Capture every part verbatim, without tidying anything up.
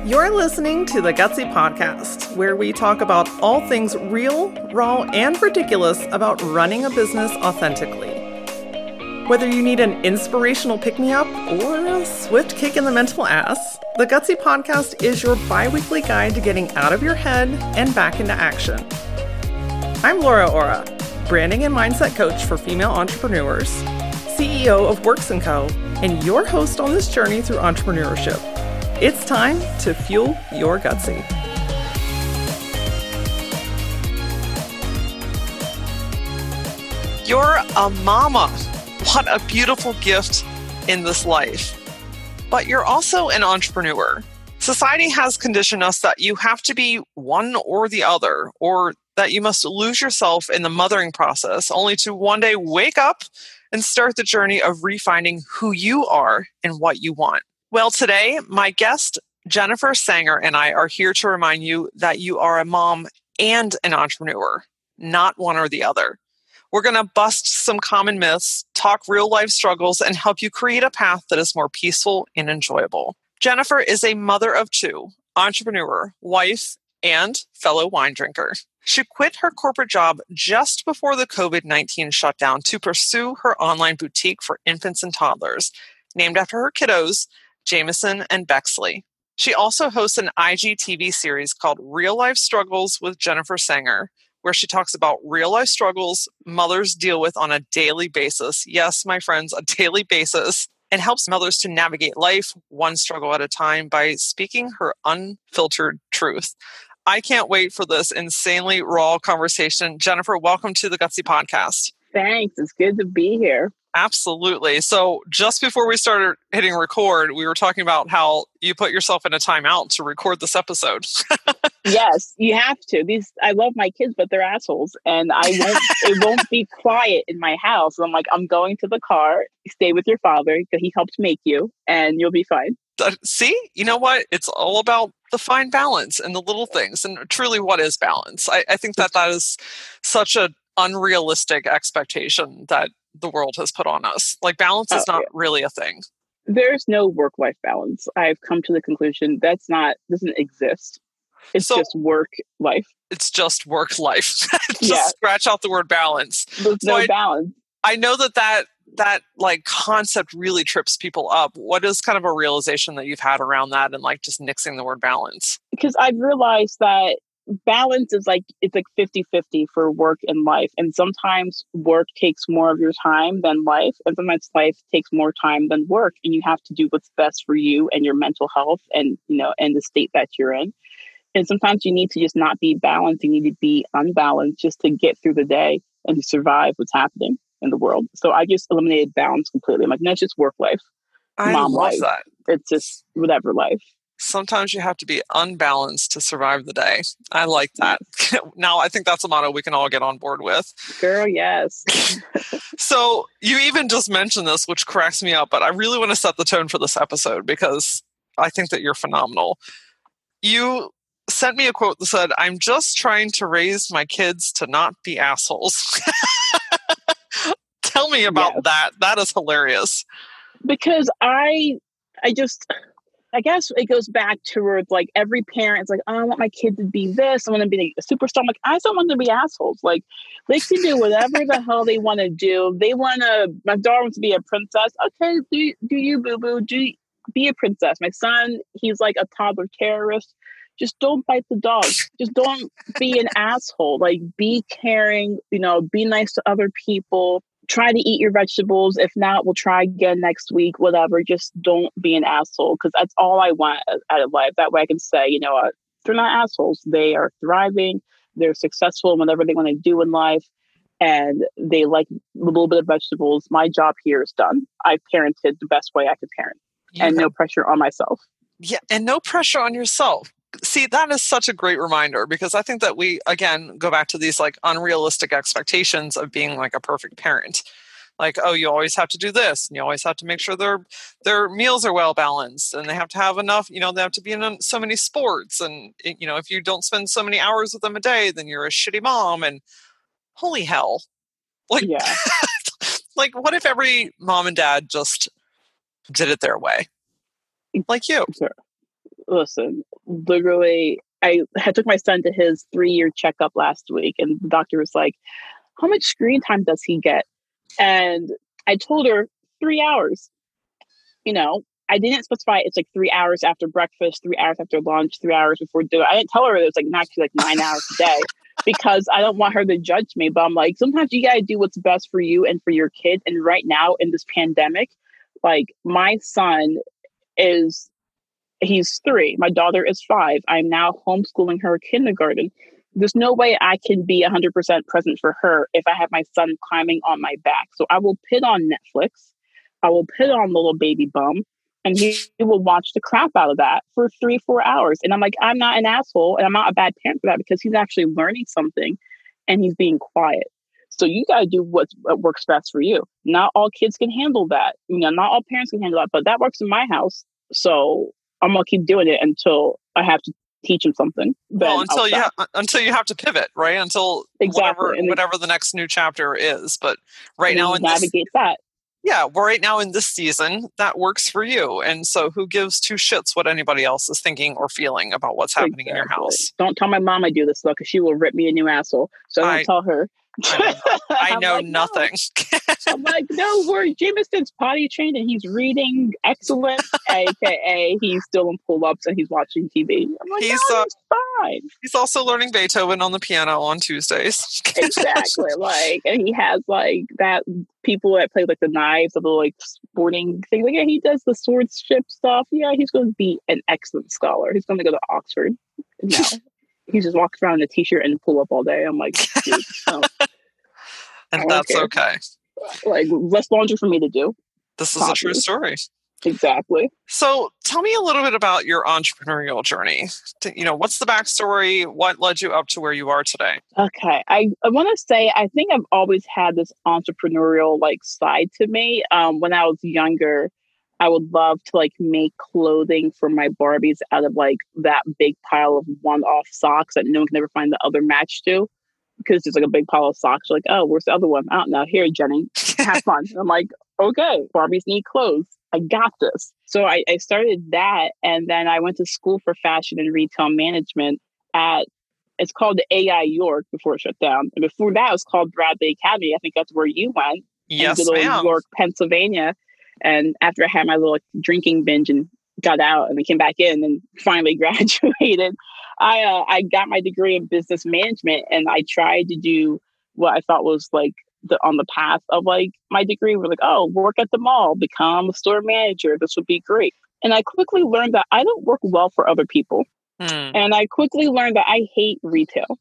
You're listening to the Gutsy Podcast, where we talk about all things real, raw, and ridiculous about running a business authentically. Whether you need an inspirational pick-me-up or a swift kick in the mental ass, the Gutsy Podcast is your bi-weekly guide to getting out of your head and back into action. I'm Laura Ora, branding and mindset coach for female entrepreneurs, C E O of Works and Co., and your host on this journey through entrepreneurship. It's time to fuel your Gutsy. You're a mama. What a beautiful gift in this life. But you're also an entrepreneur. Society has conditioned us that you have to be one or the other, or that you must lose yourself in the mothering process, only to one day wake up and start the journey of refining who you are and what you want. Well, today, my guest, Jennifer Sanger, and I are here to remind you that you are a mom and an entrepreneur, not one or the other. We're going to bust some common myths, talk real life struggles, and help you create a path that is more peaceful and enjoyable. Jennifer is a mother of two, entrepreneur, wife, and fellow wine drinker. She quit her corporate job just before the covid nineteen shutdown to pursue her online boutique for infants and toddlers, named after her kiddos, Jameson and Bexley. She also hosts an I G T V series called Real Life Struggles with Jennifer Sanger, where she talks about real life struggles mothers deal with on a daily basis. Yes, my friends, a daily basis, and helps mothers to navigate life one struggle at a time by speaking her unfiltered truth. I can't wait for this insanely raw conversation. Jennifer, welcome to the Gutsy Podcast. Thanks. It's good to be here. Absolutely. So just before we started hitting record, we were talking about how you put yourself in a timeout to record this episode. Yes, you have to. These I love my kids, but they're assholes, and I won't. It won't be quiet in my house. I'm like, I'm going to the car. Stay with your father because he helped make you, and you'll be fine. Uh, see, you know what? It's all about the fine balance and the little things, and truly, what is balance? I, I think that that is such an unrealistic expectation that the world has put on us. Like, balance is oh, not yeah. really a thing. There's no work-life balance. I've come to the conclusion that's not doesn't exist. It's so, just work life. It's just work life. Just yeah. Scratch out the word balance. There's so no I, balance. I know that, that that like concept really trips people up. What is kind of a realization that you've had around that and like just nixing the word balance? Because I've realized that balance is like, it's like fifty-fifty for work and life. And sometimes work takes more of your time than life. And sometimes life takes more time than work. And you have to do what's best for you and your mental health and, you know, and the state that you're in. And sometimes you need to just not be balanced. You need to be unbalanced just to get through the day and to survive what's happening in the world. So I just eliminated balance completely. I'm like, no, it's just work life. I Mom love life. that. It's just whatever life. Sometimes you have to be unbalanced to survive the day. I like that. Now, I think that's a motto we can all get on board with. Girl, yes. So you even just mentioned this, which cracks me up, but I really want to set the tone for this episode because I think that you're phenomenal. You sent me a quote that said, "I'm just trying to raise my kids to not be assholes." Tell me about yes. that. That is hilarious. Because I, I just, I guess it goes back towards like every parent's like, oh, I want my kid to be this. I want to be a superstar. I'm like, I don't want them to be assholes. Like, they can do whatever the hell they want to do. They want to, my daughter wants to be a princess. Okay, do, do you, boo-boo. Do be a princess. My son, he's like a toddler terrorist. Just don't bite the dog. Just don't be an asshole. Like, be caring, you know, be nice to other people. Try to eat your vegetables. If not, we'll try again next week, whatever. Just don't be an asshole because that's all I want out of life. That way I can say, you know, uh, they're not assholes. They are thriving. They're successful in whatever they want to do in life. And they like a little bit of vegetables. My job here is done. I've parented the best way I could parent. You and have- no pressure on myself. Yeah, and no pressure on yourself. See, that is such a great reminder because I think that we, again, go back to these like unrealistic expectations of being like a perfect parent. Like, oh, you always have to do this and you always have to make sure their their meals are well balanced and they have to have enough, you know, they have to be in so many sports. And, you know, if you don't spend so many hours with them a day, then you're a shitty mom. And holy hell. Like, yeah. Like, what if every mom and dad just did it their way? Like you? Sure. Listen, literally, I had took my son to his three year checkup last week, and the doctor was like, "How much screen time does he get?" And I told her three hours. You know, I didn't specify it's like three hours after breakfast, three hours after lunch, three hours before dinner. I didn't tell her it was like actually like nine hours a day because I don't want her to judge me. But I'm like, sometimes you gotta do what's best for you and for your kid. And right now in this pandemic, like my son is he's three. My daughter is five. I'm now homeschooling her kindergarten. There's no way I can be one hundred percent present for her if I have my son climbing on my back. So I will put on Netflix. I will put on Little Baby Bum, and he, he will watch the crap out of that for three, four hours. And I'm like, I'm not an asshole, and I'm not a bad parent for that because he's actually learning something and he's being quiet. So you got to do what's, what works best for you. Not all kids can handle that. You know, not all parents can handle that, but that works in my house. So I'm gonna keep doing it until I have to teach him something. Well, until you ha- until you have to pivot, right? Until exactly. whatever and whatever the next new chapter is. But right now, in navigate this, that. Yeah, well, right now in this season, that works for you. And so, who gives two shits what anybody else is thinking or feeling about what's happening exactly. in your house? Don't tell my mom I do this though, because she will rip me a new asshole. So I don't I, tell her. I know, I know like, nothing. No. I'm like, no, we're Jameson's potty trained and he's reading excellent, aka he's still in pull-ups and he's watching T V. I'm like, he's, no, uh, he's fine. He's also learning Beethoven on the piano on Tuesdays. Exactly, like, and he has like that people that play like the knives of the like sporting thing. Like, yeah, he does the swordship stuff. Yeah, he's going to be an excellent scholar. He's going to go to Oxford. No. He just walks around in a t-shirt and pull up all day. I'm like, dude, no. And that's okay. Like, less laundry for me to do. This is Possibly. a true story. Exactly. So tell me a little bit about your entrepreneurial journey. You know, what's the backstory? What led you up to where you are today? Okay. I, I want to say, I think I've always had this entrepreneurial like side to me. Um, when I was younger, I would love to like make clothing for my Barbies out of like that big pile of one-off socks that no one can ever find the other match to, because there's like a big pile of socks. You're like, oh, where's the other one? I don't know. Here, Jenny, have fun. I'm like, okay, Barbies need clothes. I got this. So I, I started that, and then I went to school for fashion and retail management at, it's called the A I York before it shut down. And before that, it was called Bradley Academy. I think that's where you went. Yes, in good old ma'am. York, Pennsylvania. And after I had my little drinking binge and got out and then came back in and finally graduated, I uh, I got my degree in business management, and I tried to do what I thought was like the on the path of like my degree. We're like, oh, work at the mall, become a store manager. This would be great. And I quickly learned that I don't work well for other people. Hmm. And I quickly learned that I hate retail,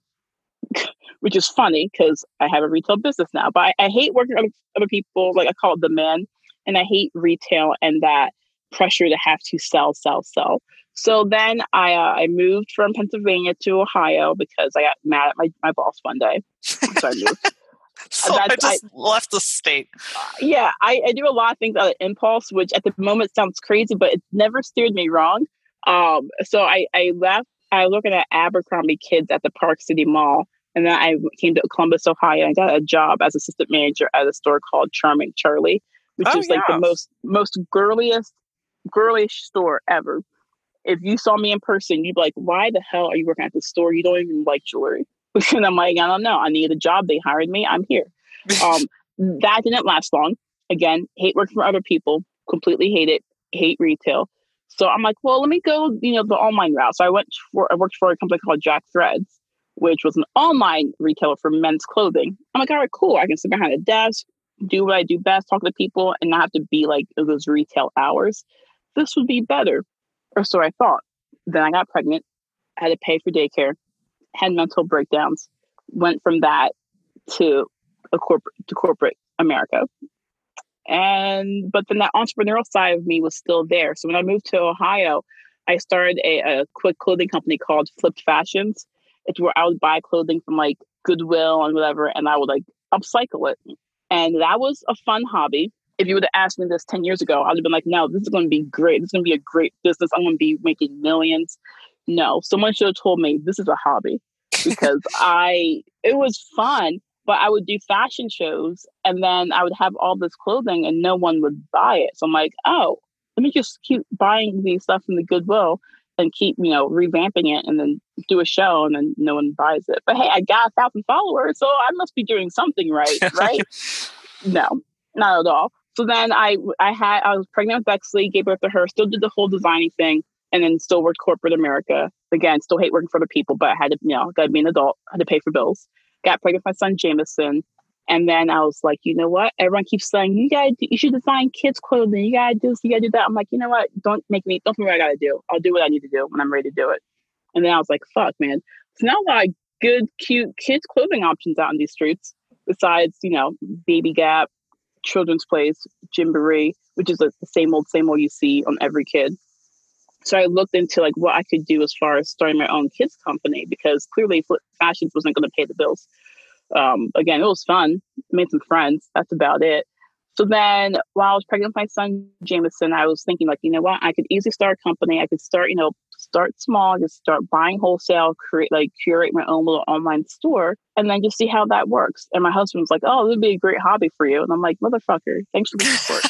which is funny because I have a retail business now. But I, I hate working with other, other people. Like I call it the man. And I hate retail and that pressure to have to sell, sell, sell. So then I uh, I moved from Pennsylvania to Ohio because I got mad at my, my boss one day. So I moved. so I just I, left the state. Uh, yeah, I, I do a lot of things out of impulse, which at the moment sounds crazy, but it never steered me wrong. Um, so I, I left. I was looking at Abercrombie Kids at the Park City Mall. And then I came to Columbus, Ohio, and got a job as assistant manager at a store called Charming Charlie, which oh, is like yeah. the most most girliest, girlish store ever. If you saw me in person, you'd be like, why the hell are you working at the store? You don't even like jewelry. And I'm like, I don't know. I need a job. They hired me. I'm here. Um, that didn't last long. Again, hate working for other people. Completely hate it. Hate retail. So I'm like, well, let me go, you know, the online route. So I went for, I worked for a company called Jack Threads, which was an online retailer for men's clothing. I'm like, all right, cool. I can sit behind a desk, do what I do best, talk to people, and not have to be like those retail hours. This would be better. Or so I thought. Then I got pregnant, had to pay for daycare, had mental breakdowns, went from that to a corporate to corporate America. And but then that entrepreneurial side of me was still there. So when I moved to Ohio, I started a, a quick clothing company called Flipped Fashions. It's where I would buy clothing from like Goodwill and whatever, and I would like upcycle it. And that was a fun hobby. If you would have asked me this ten years ago, I'd have been like, no, this is going to be great. This is going to be a great business. I'm going to be making millions. No, someone should have told me this is a hobby, because I, it was fun, but I would do fashion shows and then I would have all this clothing and no one would buy it. So I'm like, oh, let me just keep buying these stuff from the Goodwill and keep, you know, revamping it and then do a show and then no one buys it. But hey, I got a thousand followers, so I must be doing something right, right? No, not at all. So then I, I had, I was pregnant with Bexley, gave birth to her, still did the whole designing thing, and then still worked corporate America. Again, still hate working for the people, but I had to, you know, got to be an adult, had to pay for bills. Got pregnant with my son, Jameson. And then I was like, you know what? Everyone keeps saying, you gotta, do, you should design kids' clothing. You gotta do this, you gotta do that. I'm like, you know what? Don't make me, don't tell me what I gotta do. I'll do what I need to do when I'm ready to do it. And then I was like, fuck, man. So now a lot of good, cute kids' clothing options out in these streets, besides, you know, Baby Gap, Children's Place, Gymboree, which is like the same old, same old you see on every kid. So I looked into like what I could do as far as starting my own kids company, because clearly Flip Fashions wasn't going to pay the bills. Um, again, it was fun. Made some friends. That's about it. So then while I was pregnant with my son, Jameson, I was thinking like, you know what? I could easily start a company. I could start, you know, start small, just start buying wholesale, create, like curate my own little online store, and then just see how that works. And my husband was like, oh, this would be a great hobby for you. And I'm like, motherfucker, thanks for the support.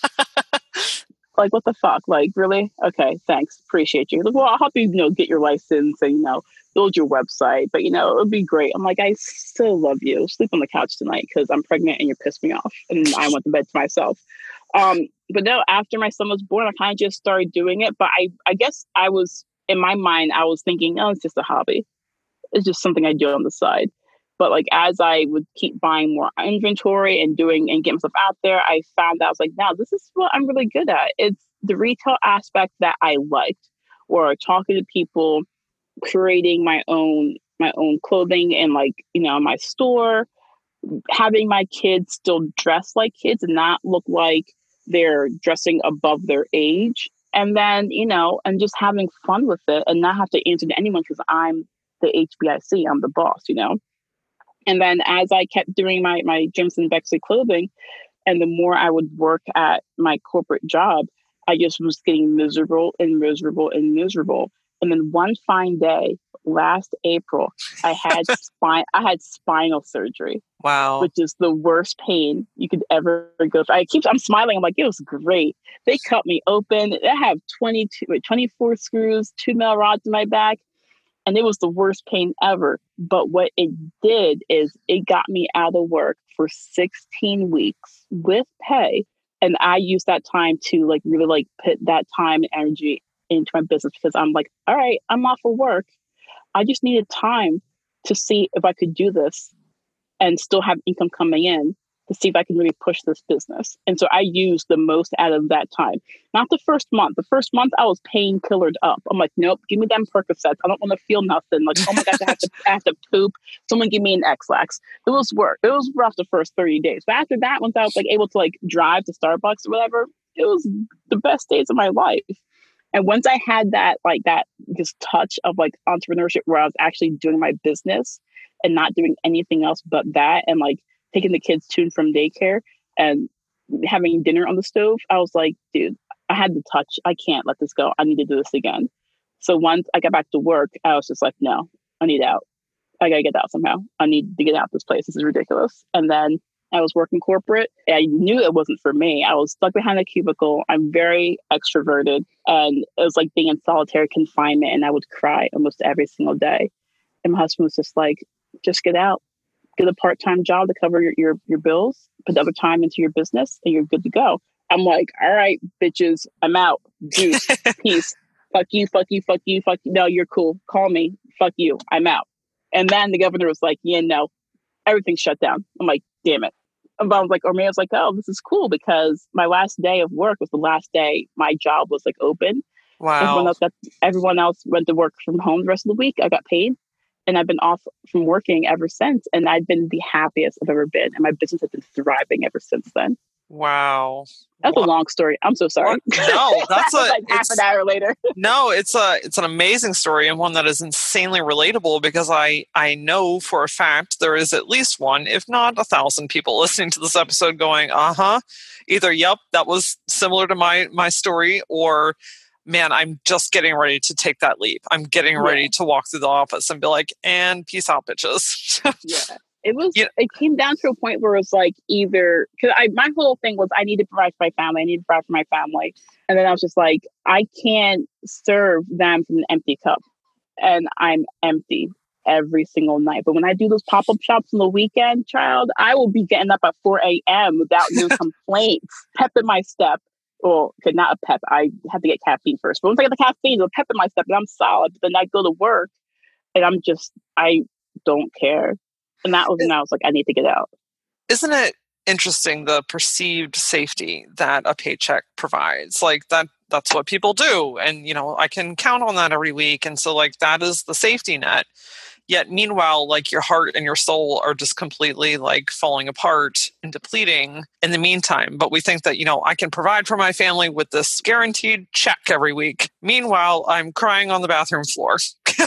Like, what the fuck? Like, really? Okay, thanks. Appreciate you. Like, well, I'll help you, you know, get your license and, you know, build your website. But, you know, it would be great. I'm like, I still love you. Sleep on the couch tonight because I'm pregnant and you're pissed me off. And I went to bed to myself. Um, but no, after my son was born, I kind of just started doing it. But I, I guess I was, in my mind, I was thinking, oh, it's just a hobby. It's just something I do on the side. But like, as I would keep buying more inventory and doing and getting stuff out there, I found that I was like, now this is what I'm really good at. It's the retail aspect that I liked, or talking to people, creating my own, my own clothing and like, you know, my store, having my kids still dress like kids and not look like they're dressing above their age. And then, you know, and just having fun with it and not have to answer to anyone because I'm the H B I C, I'm the boss, you know? And then as I kept doing my, my Jameson Bexley clothing, and the more I would work at my corporate job, I just was getting miserable and miserable and miserable. And then one fine day, last April, I had spine, I had spinal surgery. Wow. Which is the worst pain you could ever go through. I keep, I'm smiling. I'm like, it was great. They cut me open. I have twenty-two, twenty-four screws, two metal rods in my back. And it was the worst pain ever. But what it did is it got me out of work for sixteen weeks with pay. And I used that time to like really like put that time and energy into my business, because I'm like, all right, I'm off of work. I just needed time to see if I could do this and still have income coming in, to see if I can really push this business. And so I used the most out of that time. Not the first month. The first month I was painkillered up. I'm like, nope, give me them Percocets. I don't want to feel nothing. Like, oh my gosh, I have to, I have to poop. Someone give me an X-Lax. It was work. It was rough the first thirty days. But after that, once I was like able to like drive to Starbucks or whatever, it was the best days of my life. And once I had that, like that just touch of like entrepreneurship where I was actually doing my business and not doing anything else but that, and like taking the kids to and from daycare and having dinner on the stove, I was like, dude, I had the touch. I can't let this go. I need to do this again. So once I got back to work, I was just like, no, I need out. I got to get out somehow. I need to get out of this place. This is ridiculous. And then I was working corporate. I knew it wasn't for me. I was stuck behind a cubicle. I'm very extroverted. And it was like being in solitary confinement. And I would cry almost every single day. And my husband was just like, just get out. Get a part-time job to cover your, your, your bills, put other time into your business, and you're good to go. I'm like, all right, bitches, I'm out. Juice, peace. Fuck you, fuck you, fuck you, fuck you. No, you're cool. Call me. Fuck you. I'm out. And then the governor was like, yeah, no, everything's shut down. I'm like, damn it. But I was like, or maybe I was like, oh, this is cool, because my last day of work was the last day my job was like open. Wow. Everyone else got, everyone else went to work from home the rest of the week. I got paid. And I've been off from working ever since. And I've been the happiest I've ever been. And my business has been thriving ever since then. Wow. That's wow. a long story. I'm so sorry. What? No, that's a like half an hour later. No, it's a it's an amazing story, and one that is insanely relatable, because I I know for a fact there is at least one, if not a thousand people listening to this episode going, uh-huh, either yep, that was similar to my my story, or man, I'm just getting ready to take that leap. I'm getting ready yeah. to walk through the office and be like, and peace out, bitches. Yeah. It was, Yeah. it came down to a point where it was like either, cause I, my whole thing was I need to provide for my family. I need to provide for my family. And then I was just like, I can't serve them from an empty cup. And I'm empty every single night. But when I do those pop-up shops on the weekend, child, I will be getting up at four a.m. without no complaints, pep in my step. Well, okay, not a pep. I have to get caffeine first. But once I get the caffeine, it'll pep in my step and I'm solid. But then I go to work and I'm just, I don't care. And that was when I was like, I need to get out. Isn't it interesting, the perceived safety that a paycheck provides? Like that, that's what people do. And, you know, I can count on that every week. And so like, that is the safety net. Yet meanwhile, like your heart and your soul are just completely like falling apart and depleting in the meantime. But we think that, you know, I can provide for my family with this guaranteed check every week. Meanwhile, I'm crying on the bathroom floor.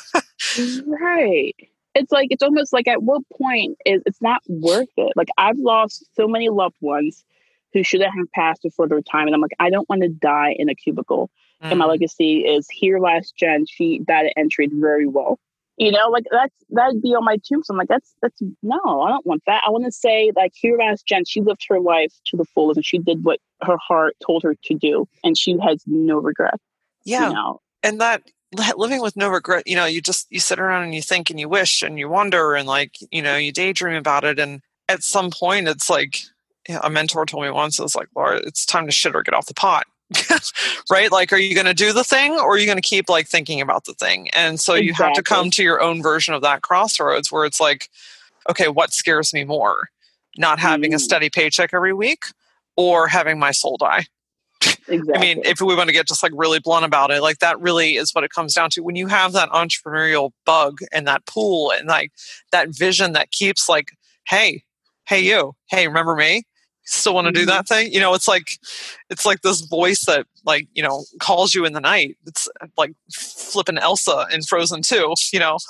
Right. It's like, it's almost like at what point is it's not worth it? Like I've lost so many loved ones who should have passed before their time. And I'm like, I don't want to die in a cubicle. Mm. And my legacy is here last Jen, she died at entry very well. You know, like that's, that'd be on my tombstone. I'm like, that's, that's, no, I don't want that. I want to say like here last Jen, she lived her life to the fullest and she did what her heart told her to do. And she has no regret. Yeah. You know? And that, living with no regret, you know, you just, you sit around and you think and you wish and you wonder and like, you know, you daydream about it. And at some point it's like, you know, a mentor told me once, it was like, Laura, it's time to shit or get off the pot. Right? Like, are you going to do the thing or are you going to keep like thinking about the thing? And so exactly. You have to come to your own version of that crossroads where it's like, okay, what scares me more? Not having mm. a steady paycheck every week or having my soul die? Exactly. I mean, if we want to get just like really blunt about it, like that really is what it comes down to. When you have that entrepreneurial bug and that pool and like that vision that keeps like, hey, hey, you, hey, remember me? Still want to do that thing? You know, it's like, it's like this voice that like, you know, calls you in the night. It's like flipping Elsa in Frozen two, you know.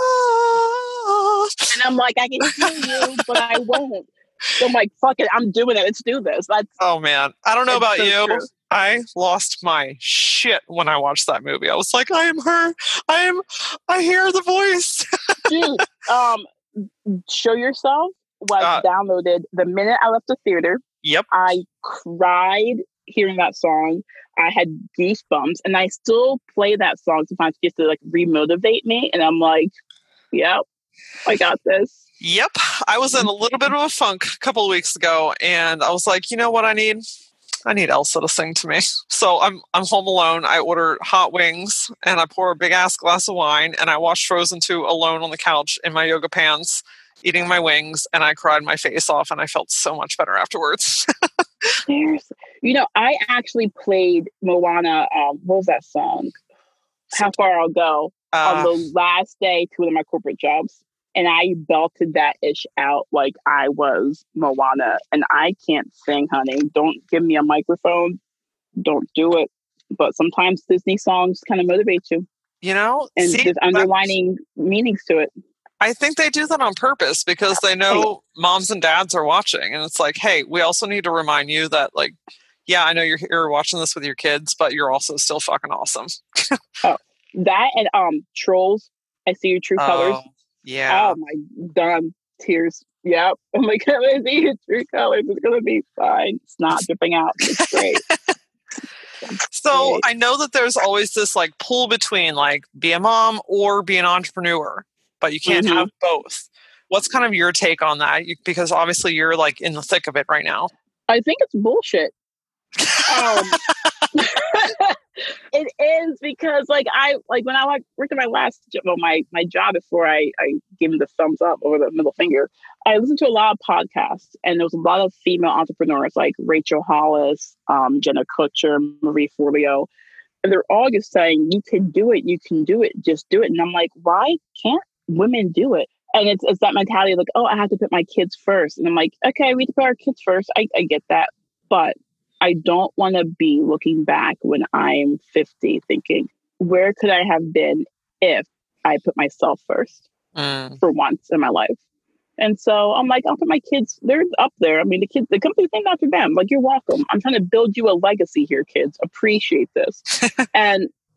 And I'm like, I can kill you, but I won't. So I'm like, fuck it, I'm doing it. Let's do this. That's oh man, I don't know about so you. True. I lost my shit when I watched that movie. I was like, I am her. I am. I hear the voice. Dude, um, Show Yourself was uh, downloaded the minute I left the theater. Yep. I cried hearing that song. I had goosebumps, and I still play that song sometimes just to like remotivate me. And I'm like, yep, I got this. Yep. I was in a little bit of a funk a couple of weeks ago, and I was like, you know what I need? I need Elsa to sing to me. So I'm I'm home alone. I order hot wings and I pour a big ass glass of wine and I watch Frozen two alone on the couch in my yoga pants, eating my wings, and I cried my face off and I felt so much better afterwards. There's, you know, I actually played Moana. Um, what was that song? How Far I'll Go uh, on the last day to one of my corporate jobs. And I belted that ish out like I was Moana. And I can't sing, honey. Don't give me a microphone. Don't do it. But sometimes Disney songs kind of motivate you. You know? And see, there's underlining meanings to it. I think they do that on purpose because they know moms and dads are watching. And it's like, hey, we also need to remind you that, like, yeah, I know you're here watching this with your kids, but you're also still fucking awesome. Oh, that and um, Trolls, I See Your True Colors. Oh. Yeah. Oh my, done. Tears. Yep. I'm like, I see your true colors. It's gonna be fine. It's not dripping out. It's great. So great. I know that there's always this like pull between like be a mom or be an entrepreneur, but you can't mm-hmm. have both. What's kind of your take on that? You, because obviously you're like in the thick of it right now. I think it's bullshit. Um, it is because like I like when I like worked at my last job, well my my job before I I gave him the thumbs up or the middle finger. I listened to a lot of podcasts and there was a lot of female entrepreneurs like Rachel Hollis, um, Jenna Kutcher, Marie Forleo, and they're all just saying you can do it, you can do it, just do it. And I'm like, why can't women do it? And it's it's that mentality of like, oh, I have to put my kids first. And I'm like, okay, we have to put our kids first. I, I get that, but I don't want to be looking back when I'm fifty thinking, where could I have been if I put myself first mm. for once in my life? And so I'm like, I'll put my kids, they're up there. I mean, the kids, the company's named after them. Like, you're welcome. I'm trying to build you a legacy here, kids. Appreciate this. And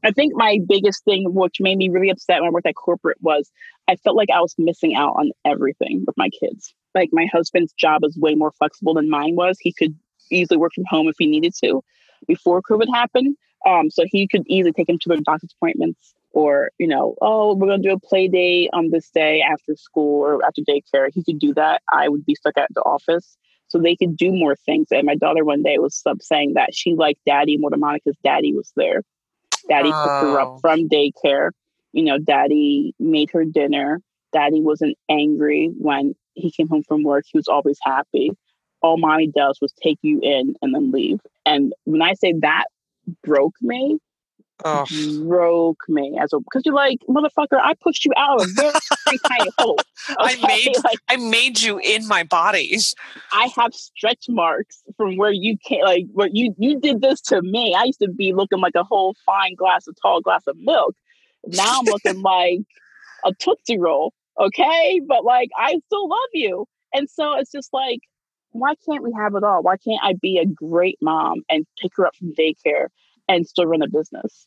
I think my biggest thing, which made me really upset when I worked at corporate, was I felt like I was missing out on everything with my kids. Like my husband's job is way more flexible than mine was. He could easily work from home if he needed to before COVID happened. Um, so he could easily take him to their doctor's appointments or, you know, oh, we're going to do a play date on this day after school or after daycare. He could do that. I would be stuck at the office. So they could do more things. And my daughter one day was up saying that she liked daddy more than Monica's daddy was there. Daddy Oh. picked her up from daycare. You know, daddy made her dinner. Daddy wasn't angry when he came home from work. He was always happy. All mommy does was take you in and then leave. And when I say that broke me, Oh. broke me as a because you're like, motherfucker, I pushed you out of a very tiny hole. I Okay? made Like, I made you in my body. I have stretch marks from where you can't, like, where you you did this to me. I used to be looking like a whole fine glass, a tall glass of milk. Now I'm looking like a Tootsie Roll, okay? But like, I still love you. And so it's just like, why can't we have it all? Why can't I be a great mom and pick her up from daycare and still run a business?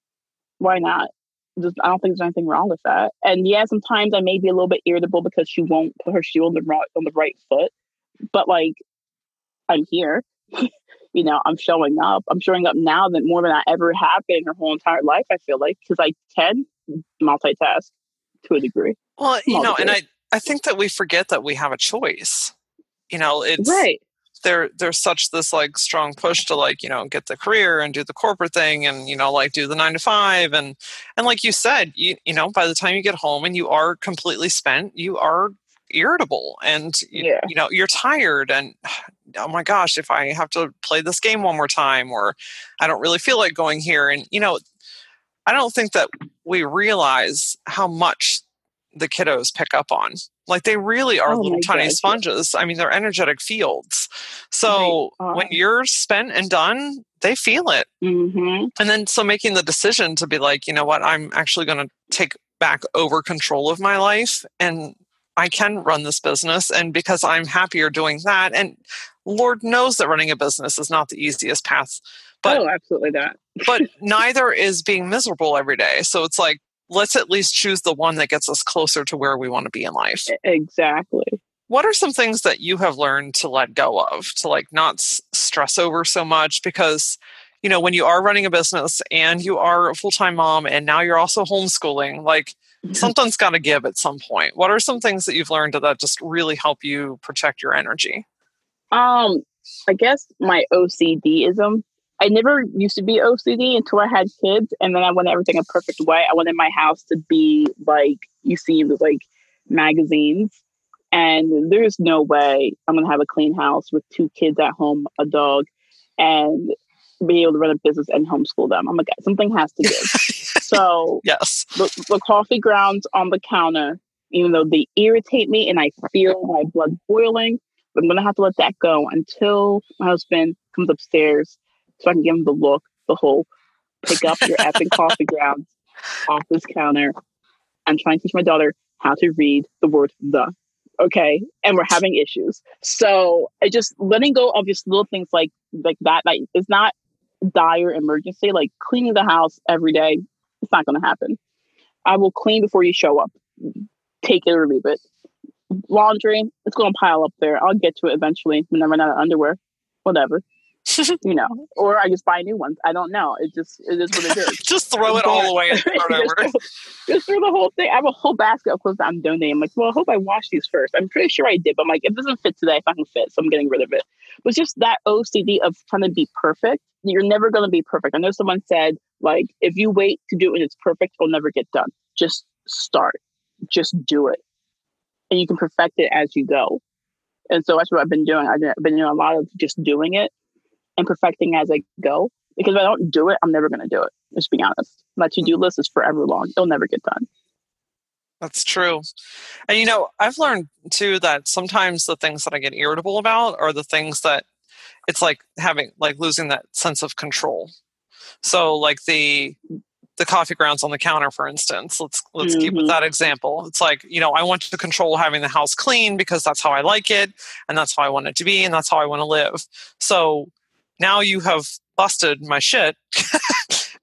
Why not? Just, I don't think there's anything wrong with that. And yeah, sometimes I may be a little bit irritable because she won't put her shoe on the right, on the right foot. But like, I'm here. You know, I'm showing up. I'm showing up now that more than I ever have been her whole entire life, I feel like, because I can multitask to a degree. Well, you Small know, and degree. I, I think that we forget that we have a choice. You know, it's Right. there there's such this like strong push to like, you know, get the career and do the corporate thing and, you know, like do the nine to five. And and like you said, you you know, by the time you get home and you are completely spent, you are irritable and you, Yeah. you know, you're tired and oh my gosh, if I have to play this game one more time or I don't really feel like going here. And, you know, I don't think that we realize how much the kiddos pick up on. Like they really are Oh little my tiny God, yeah. sponges. I mean, they're energetic fields. So They are. when you're spent and done, they feel it. Mm-hmm. And then so making the decision to be like, you know what, I'm actually going to take back over control of my life and I can run this business. And because I'm happier doing that, and Lord knows that running a business is not the easiest path. But Oh, absolutely not. but neither is being miserable every day. So it's like, let's at least choose the one that gets us closer to where we want to be in life. Exactly. What are some things that you have learned to let go of, to like not s- stress over so much? Because, you know, when you are running a business and you are a full-time mom and now you're also homeschooling, like something's got to give at some point. What are some things that you've learned that just really help you protect your energy? Um, I guess my O C D-ism. I never used to be O C D until I had kids, and then I wanted everything a perfect way. I wanted my house to be like you see in the like magazines, and there's no way I'm gonna have a clean house with two kids at home, a dog, and be able to run a business and homeschool them. I'm like, something has to give. So Yes. the, the coffee grounds on the counter, even though they irritate me and I feel my blood boiling, I'm gonna have to let that go until my husband comes upstairs so I can give him the look, the whole pick up your effing coffee grounds off this counter. I'm trying to teach my daughter how to read the word the. Okay. And we're having issues. So I just letting go of just little things like like that. Like it's not dire emergency, like cleaning the house every day. It's not gonna happen. I will clean before you show up. Take it or leave it. Laundry, it's gonna pile up there. I'll get to it eventually when I run out of underwear. Whatever. You know, or I just buy new ones. I don't know. It just it is what it is. Just throw it But- all away and start over. just, just throw the whole thing. I have a whole basket of clothes that I'm donating. I'm like, well, I hope I wash these first. I'm pretty sure I did, but I'm like, if it doesn't fit today, it's not gonna fit, so I'm getting rid of it. But it's just that O C D of trying to be perfect. You're never gonna be perfect. I know someone said, like, if you wait to do it when it's perfect, it'll never get done. Just start. Just do it. And you can perfect it as you go. And so that's what I've been doing. I've been doing a lot of just doing it and perfecting as I go. Because if I don't do it, I'm never going to do it. Just be honest. My to-do list is forever long. It'll never get done. That's true. And, you know, I've learned, too, that sometimes the things that I get irritable about are the things that it's like having, like losing that sense of control. So, like the the coffee grounds on the counter, for instance, let's let's Mm-hmm. keep with that example. It's like, you know, I want to control having the house clean because that's how I like it, and that's how I want it to be, and that's how I want to live. So now you have busted my shit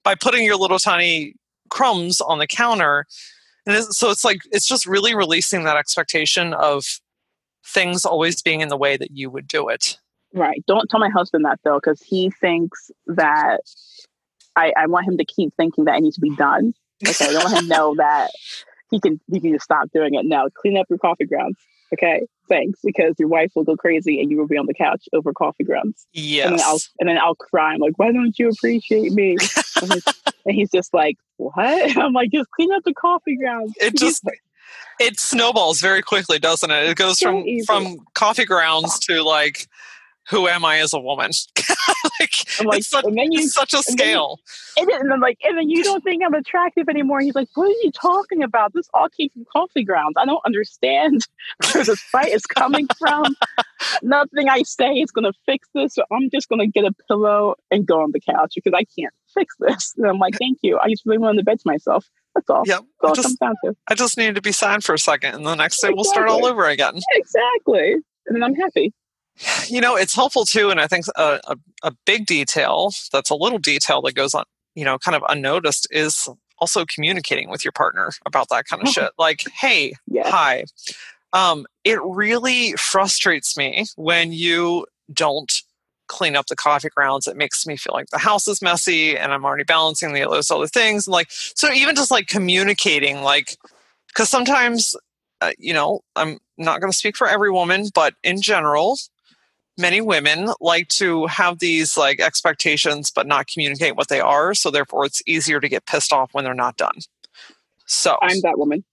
by putting your little tiny crumbs on the counter. And it's, so it's like, it's just really releasing that expectation of things always being in the way that you would do it. Right. Don't tell my husband that though, because he thinks that I, I want him to keep thinking that it needs to be done. Okay. I don't want him to know that he can, he can just stop doing it. No, clean up your coffee grounds. Okay. Thanks. Because your wife will go crazy and you will be on the couch over coffee grounds. Yes. And then I'll, and then I'll cry. I'm like, why don't you appreciate me? And he's, and he's just like, what? I'm like, just clean up the coffee grounds. It just, it snowballs very quickly, doesn't it? It goes So from, easy. from coffee grounds to like, who am I as a woman? like, I'm like, it's, such, and then you, it's such a scale. And then, and then like, and then you don't think I'm attractive anymore. He's like, what are you talking about? This all came from coffee grounds. I don't understand where this fight is coming from. Nothing I say is going to fix this. So I'm just going to get a pillow and go on the couch because I can't fix this. And I'm like, thank you. I just really wanted to bed to myself. That's all. Yep. That's all I it just, comes down to. I just needed to be sad for a second, and the next day Exactly. we'll start all over again. Exactly. And then I'm happy. You know, it's helpful too, and I think a, a, a big detail that's a little detail that goes on, you know, kind of unnoticed is also communicating with your partner about that kind of shit. Like, hey, Yeah. hi. Um, it really frustrates me when you don't clean up the coffee grounds. It makes me feel like the house is messy and I'm already balancing the those other things. And like, so even just like communicating, like, because sometimes, uh, you know, I'm not going to speak for every woman, but in general, many women like to have these like expectations, but not communicate what they are. So therefore it's easier to get pissed off when they're not done. So I'm that woman.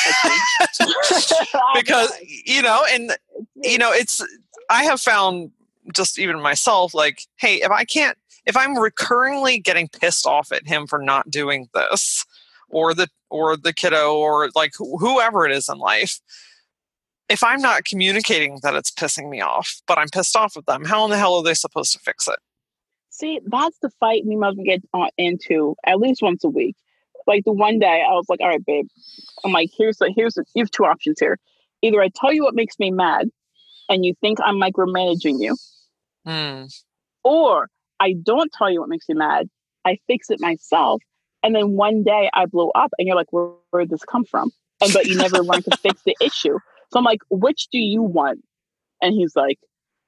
because, you know, and, you know, it's, I have found just even myself, like, hey, if I can't, if I'm recurringly getting pissed off at him for not doing this or the, or the kiddo or like wh- whoever it is in life, if I'm not communicating that it's pissing me off, but I'm pissed off with them, how in the hell are they supposed to fix it? See, that's the fight me must get on, into at least once a week. Like the one day I was like, all right, babe. I'm like, here's the, here's the, you have two options here. Either I tell you what makes me mad and you think I'm micromanaging you, Mm. or I don't tell you what makes me mad. I fix it myself. And then one day I blow up and you're like, where, where did this come from? And, but you never learned to fix the issue. So I'm like, which do you want? And he's like,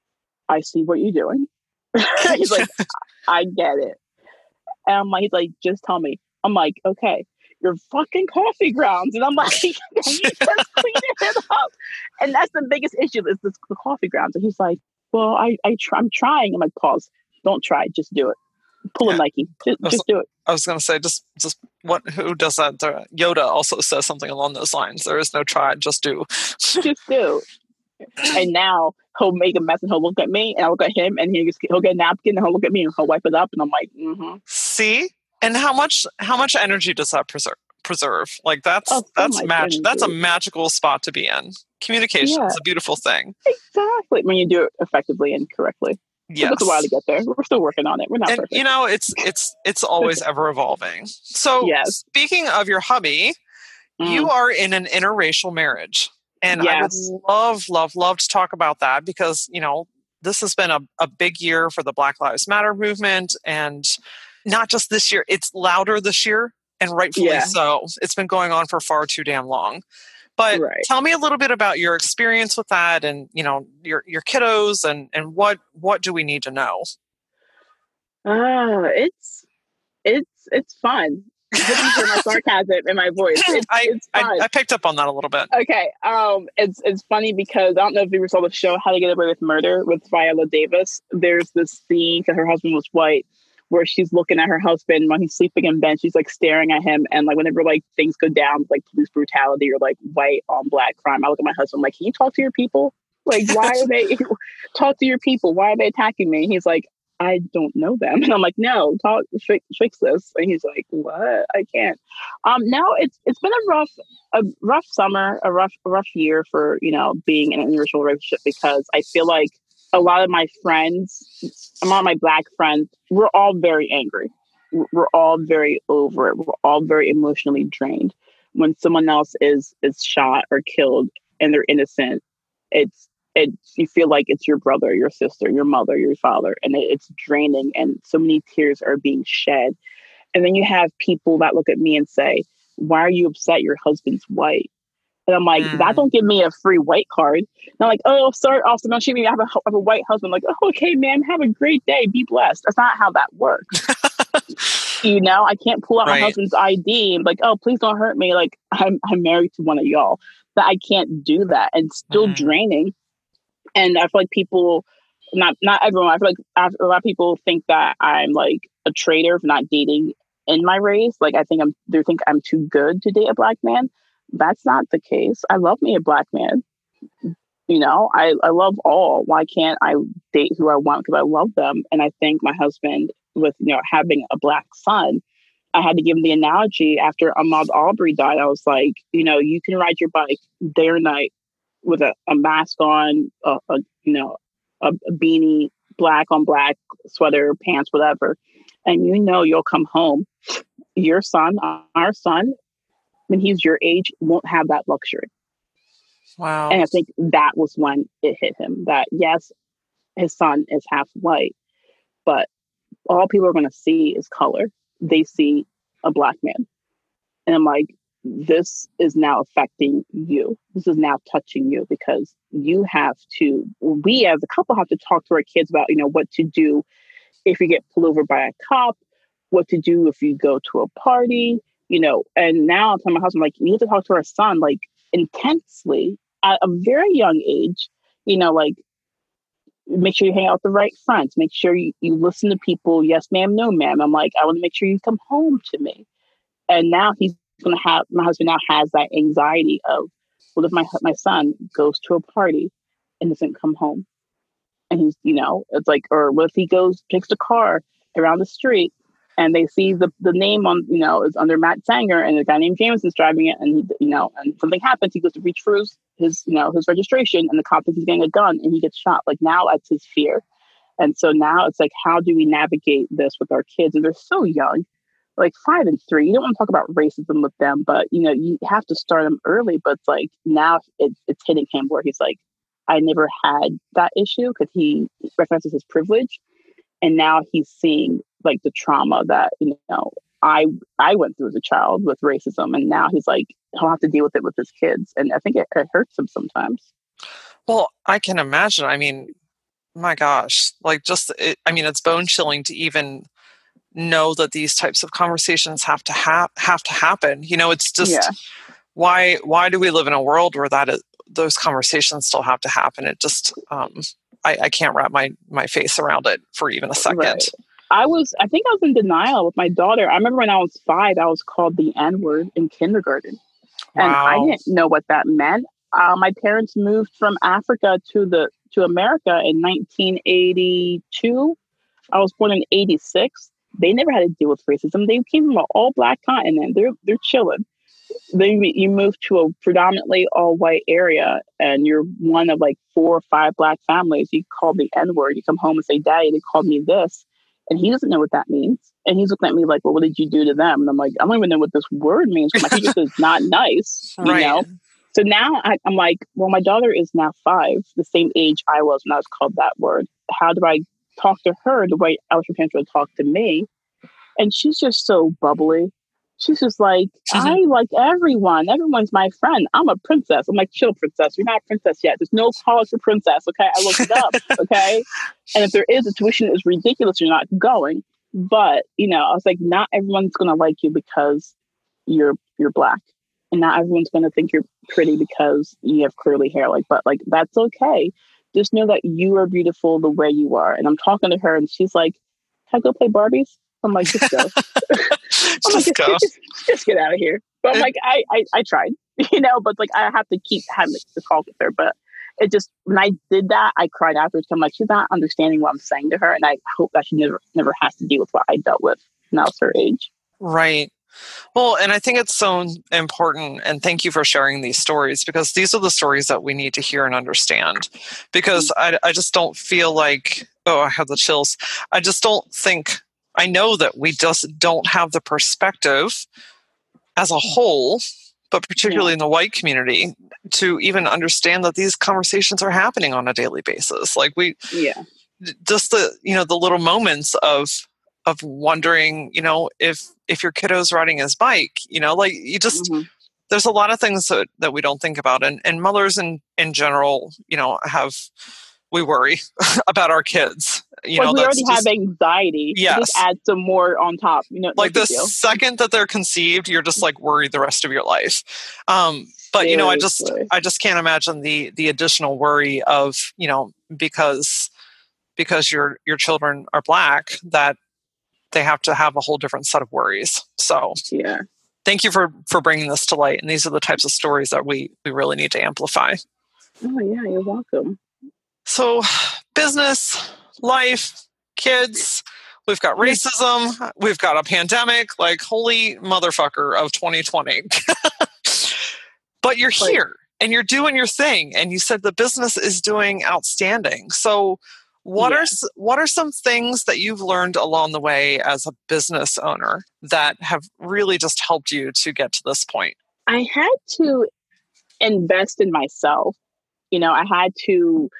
I see what you're doing. He's like, I get it. And I'm like, he's like, just tell me. I'm like, okay, your fucking coffee grounds. And I'm like, can you just clean it up? And that's the biggest issue is this the coffee grounds. And he's like, well, I, I try, I'm trying. I'm like, pause. Don't try. Just do it. Pull a Yeah. Nike. Just, was- just do it. I was going to say, just, just what, who does that? Uh, Yoda also says something along those lines. There is no try, just do. Just do. And now he'll make a mess and he'll look at me and I'll look at him and he'll, just, he'll get a napkin and he'll look at me and he'll wipe it up. And I'm like, mm-hmm. See? And how much, how much energy does that preserve? Preserve like that's Oh, so that's much magic. That's a energy. magical spot to be in. Communication Yeah. is a beautiful thing. Exactly. When you do it effectively and correctly. It Yes. took us a while to get there. We're still working on it. We're not And perfect. you know, it's it's it's always ever evolving. So Yes. speaking of your hubby, Mm. you are in an interracial marriage. And Yes. I would love, love, love to talk about that because, you know, this has been a, a big year for the Black Lives Matter movement. And not just this year, it's louder this year, and rightfully Yeah. so. It's been going on for far too damn long. But Right. tell me a little bit about your experience with that and, you know, your your kiddos and, and what what do we need to know? Ah, it's it's it's fun. I hope you hear my sarcasm in my voice. It's, I, it's fun. I I picked up on that a little bit. Okay, um, it's it's funny because I don't know if you ever saw the show How to Get Away with Murder with Viola Davis. There's this scene because her husband was white, where she's looking at her husband when he's sleeping in bed. She's like staring at him, and like whenever like things go down, like police brutality or like white on black crime, I look at my husband like, "Can you talk to your people? Like, why are they talk to your people? Why are they attacking me?" And he's like, I don't know them. And I'm like, no, talk, fix, fix this. And he's like, what? I can't. Um, no, it's it's been a rough, a rough summer, a rough, a rough year for, you know, being in an interracial relationship because I feel like a lot of my friends, a lot of my black friends, we're all very angry. We're all very over it. We're all very emotionally drained. When someone else is is shot or killed and they're innocent, it's It's, you feel like it's your brother, your sister, your mother, your father, and it, it's draining. And so many tears are being shed. And then you have people that look at me and say, why are you upset your husband's white? And I'm like, Mm. that don't give me a free white card. And I'm like, oh, sorry, officer, don't shoot me. I have a, I have a white husband. Like, oh, okay, man, have a great day. Be blessed. That's not how that works. You know, I can't pull out Right. my husband's I D and be like, oh, please don't hurt me. Like, I'm I'm married to one of y'all. That I can't do that. And still Mm. draining. And I feel like people, not not everyone, I feel like a lot of people think that I'm like a traitor for not dating in my race. Like, I think I'm, they think I'm too good to date a black man. That's not the case. I love me a black man. You know, I, I love all. Why can't I date who I want? Because I love them. And I think my husband, with, you know, having a black son, I had to give him the analogy after Ahmaud Arbery died. I was like, you know, you can ride your bike day or night with a, a mask on, a, a you know, a, a beanie, black on black sweater, pants, whatever. And you know, you'll come home. Your son, our son, when he's your age, won't have that luxury. Wow. And I think that was when it hit him that, yes, his son is half white, but all people are going to see is color. They see a black man. And I'm like, this is now affecting you. This is now touching you because you have to, we as a couple have to talk to our kids about, you know, what to do if you get pulled over by a cop, what to do if you go to a party, you know. And now I'm telling my husband, like, you need to talk to our son, like, intensely at a very young age, you know, like, make sure you hang out with the right friends. Make sure you, you listen to people. Yes, ma'am. No, ma'am. I'm like, I want to make sure you come home to me. And now he's going to have, my husband now has that anxiety of, what if my my son goes to a party and doesn't come home? And he's, you know, it's like, or what if he goes, takes the car around the street and they see the, the name on, you know, is under Matt Sanger and a guy named James is driving it. And, he, you know, and something happens. He goes to reach for his, his, you know, his registration and the cop thinks he's getting a gun and he gets shot. Like, now that's his fear. And so now it's like, how do we navigate this with our kids? And they're so young, like five and three. You don't want to talk about racism with them, but, you know, you have to start them early. But it's like, now it, it's hitting him where he's like, I never had that issue because he recognizes his privilege. And now he's seeing like the trauma that, you know, I I went through as a child with racism. And now he's like, he'll have to deal with it with his kids. And I think it, it hurts him sometimes. Well, I can imagine. I mean, my gosh, like just, it, I mean, it's bone chilling to even know that these types of conversations have to ha- have to happen. You know, it's just, Yeah. why, why do we live in a world where that is, those conversations still have to happen? It just, um, I, I can't wrap my, my face around it for even a second. Right. I was, I think I was in denial with my daughter. I remember when I was five, I was called the N-word in kindergarten. Wow. And I didn't know what that meant. Uh, my parents moved from Africa to the to America in nineteen eighty-two. I was born in eighty-six. They never had to deal with racism. They came from an all-black continent. They're they're chilling. Then you move to a predominantly all-white area, and you're one of like four or five black families. You call the N-word. You come home and say, "Daddy, they called me this," and he doesn't know what that means. And he's looking at me like, "Well, what did you do to them?" And I'm like, "I don't even know what this word means." My teacher says, "Not nice," you Right. know. So now I, I'm like, well, my daughter is now five, the same age I was when I was called that word. How do I talk to her the way I was her parents would talk to me? And she's just so bubbly. She's just like, I like everyone. Everyone's my friend. I'm a princess. I'm like, chill, princess. You're not a princess yet. There's no college for princess. Okay. I looked it up. Okay. And if there is, the tuition is ridiculous. You're not going. But, you know, I was like, not everyone's going to like you because you're you're black. And not everyone's going to think you're pretty because you have curly hair. Like, but like, that's okay. Just know that you are beautiful the way you are. And I'm talking to her and she's like, can I go play Barbies? I'm like, just go. just, I'm like, go. Just, just, just get out of here. But I'm like, I, I, I tried, you know, but like, I have to keep having to talk with her. But it just, when I did that, I cried afterwards. I'm like, she's not understanding what I'm saying to her. And I hope that she never, never has to deal with what I dealt with now it's her age. Right. Well, and I think it's so important, and thank you for sharing these stories, because these are the stories that we need to hear and understand, because I, I just don't feel like, oh, I have the chills. I just don't think, I know that we just don't have the perspective as a whole, but particularly yeah. in the white community, to even understand that these conversations are happening on a daily basis. Like we, yeah, just the, you know, the little moments of, of wondering, you know, if if your kiddo's riding his bike, you know, like you just mm-hmm. there's a lot of things that, that we don't think about, and and mothers in in general, you know, have we worry about our kids. You like know, we that's already just, have anxiety. Yes. Just add some more on top. You know, like no the second that they're conceived, you're just like worried the rest of your life. Um, but Seriously. you know, I just I just can't imagine the the additional worry of, you know, because because your your children are Black, that they have to have a whole different set of worries. So yeah, thank you for for bringing this to light. And these are the types of stories that we we really need to amplify. Oh yeah, you're welcome. So, business, life, kids, we've got racism, we've got a pandemic, like holy motherfucker of twenty twenty. But you're here and you're doing your thing, and you said the business is doing outstanding. So, what yeah. are what are some things that you've learned along the way as a business owner that have really just helped you to get to this point? I had to invest in myself. You know, I had to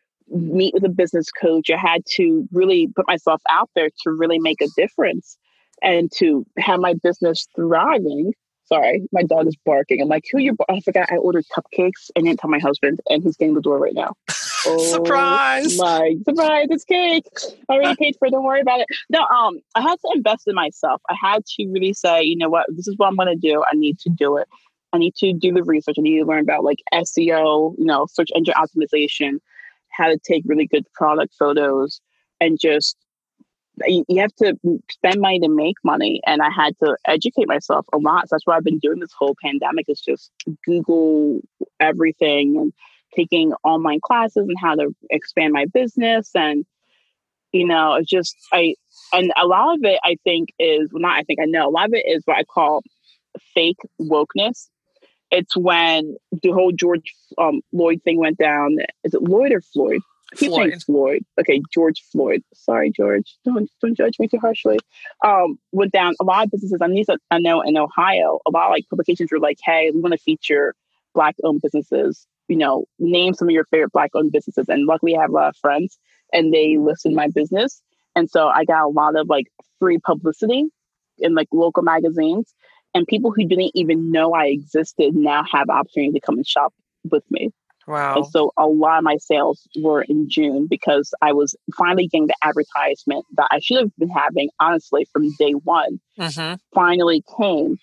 meet with a business coach. I had to really put myself out there to really make a difference and to have my business thriving. Sorry, my dog is barking. I'm like, who you? I forgot I ordered cupcakes and didn't tell my husband, and he's getting the door right now. Oh, surprise! My surprise! It's cake. I already paid for it. Don't worry about it. No, um, I had to invest in myself. I had to really say, you know what, this is what I'm going to do. I need to do it. I need to do the research. I need to learn about like S E O, you know, search engine optimization, how to take really good product photos, and just you, you have to spend money to make money. And I had to educate myself a lot. So that's what I've been doing this whole pandemic, is just Google everything and taking online classes and how to expand my business. And, you know, it's just, I, and a lot of it, I think is, well, not I think I know, a lot of it is what I call fake wokeness. It's when the whole George um, Floyd thing went down. Is it Lloyd or Floyd? I keep saying Floyd. Okay, George Floyd. Sorry, George. Don't don't judge me too harshly. Um, went down. A lot of businesses, at least I know in Ohio, a lot of like publications were like, "Hey, we want to feature Black-owned businesses. You know, name some of your favorite Black-owned businesses." And luckily, I have a lot of friends, and they listed my business, and so I got a lot of like free publicity in like local magazines. And people who didn't even know I existed now have the opportunity to come and shop with me. Wow. And so a lot of my sales were in June because I was finally getting the advertisement that I should have been having, honestly, from day one. Mm-hmm. Finally came.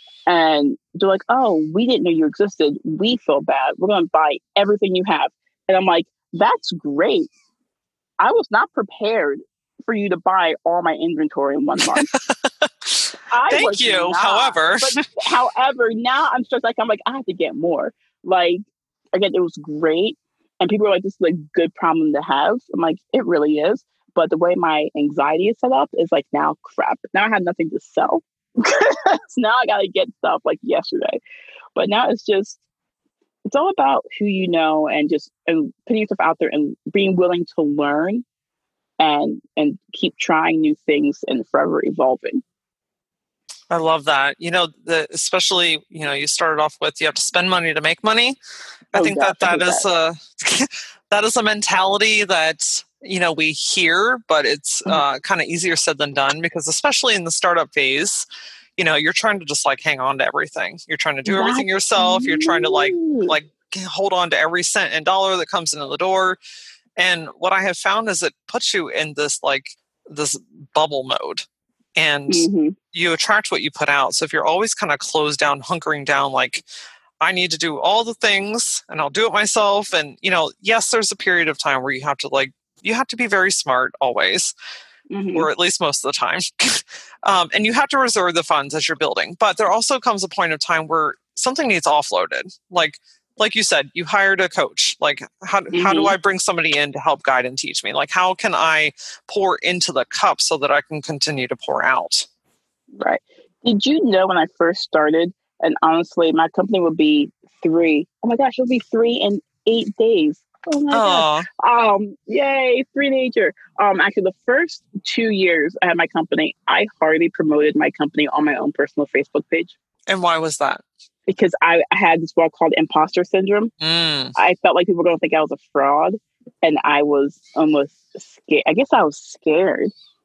And they're like, oh, we didn't know you existed. We feel bad. We're going to buy everything you have. And I'm like, that's great. I was not prepared for you to buy all my inventory in one month. I Thank you. Not. However, but, however, now I'm just like, I'm like, I have to get more. Like, again, it was great. And people are like, this is a good problem to have. I'm like, it really is. But the way my anxiety is set up is like, now crap. Now I have nothing to sell. So now I got to get stuff like yesterday. But now it's just, it's all about who you know and just and putting yourself out there and being willing to learn and and keep trying new things and forever evolving. I love that. You know, the, especially, you know, you started off with you have to spend money to make money. I oh, think gosh, that that I is that. a that is a mentality that, you know, we hear, but it's mm-hmm. uh, kind of easier said than done, because especially in the startup phase, you know, you're trying to just like hang on to everything. You're trying to do everything That's yourself. You're trying to like like hold on to every cent and dollar that comes into the door. And what I have found is it puts you in this like this bubble mode. And mm-hmm. you attract what you put out. So if you're always kind of closed down, hunkering down, like, I need to do all the things and I'll do it myself. And, you know, yes, there's a period of time where you have to like, you have to be very smart always, mm-hmm. or at least most of the time. um, and you have to reserve the funds as you're building. But there also comes a point of time where something needs offloaded. Like, like you said, you hired a coach. Like, how mm-hmm. how do I bring somebody in to help guide and teach me? Like, how can I pour into the cup so that I can continue to pour out? Right. Did you know when I first started, and honestly, my company would be three. Oh my gosh, it'll be three in eight days. Oh my gosh. Um, yay, three nature. Um, actually, the first two years I had my company, I hardly promoted my company on my own personal Facebook page. And why was that? Because I, I had this word called imposter syndrome. Mm. I felt like people were going to think I was a fraud. And I was almost scared. I guess I was scared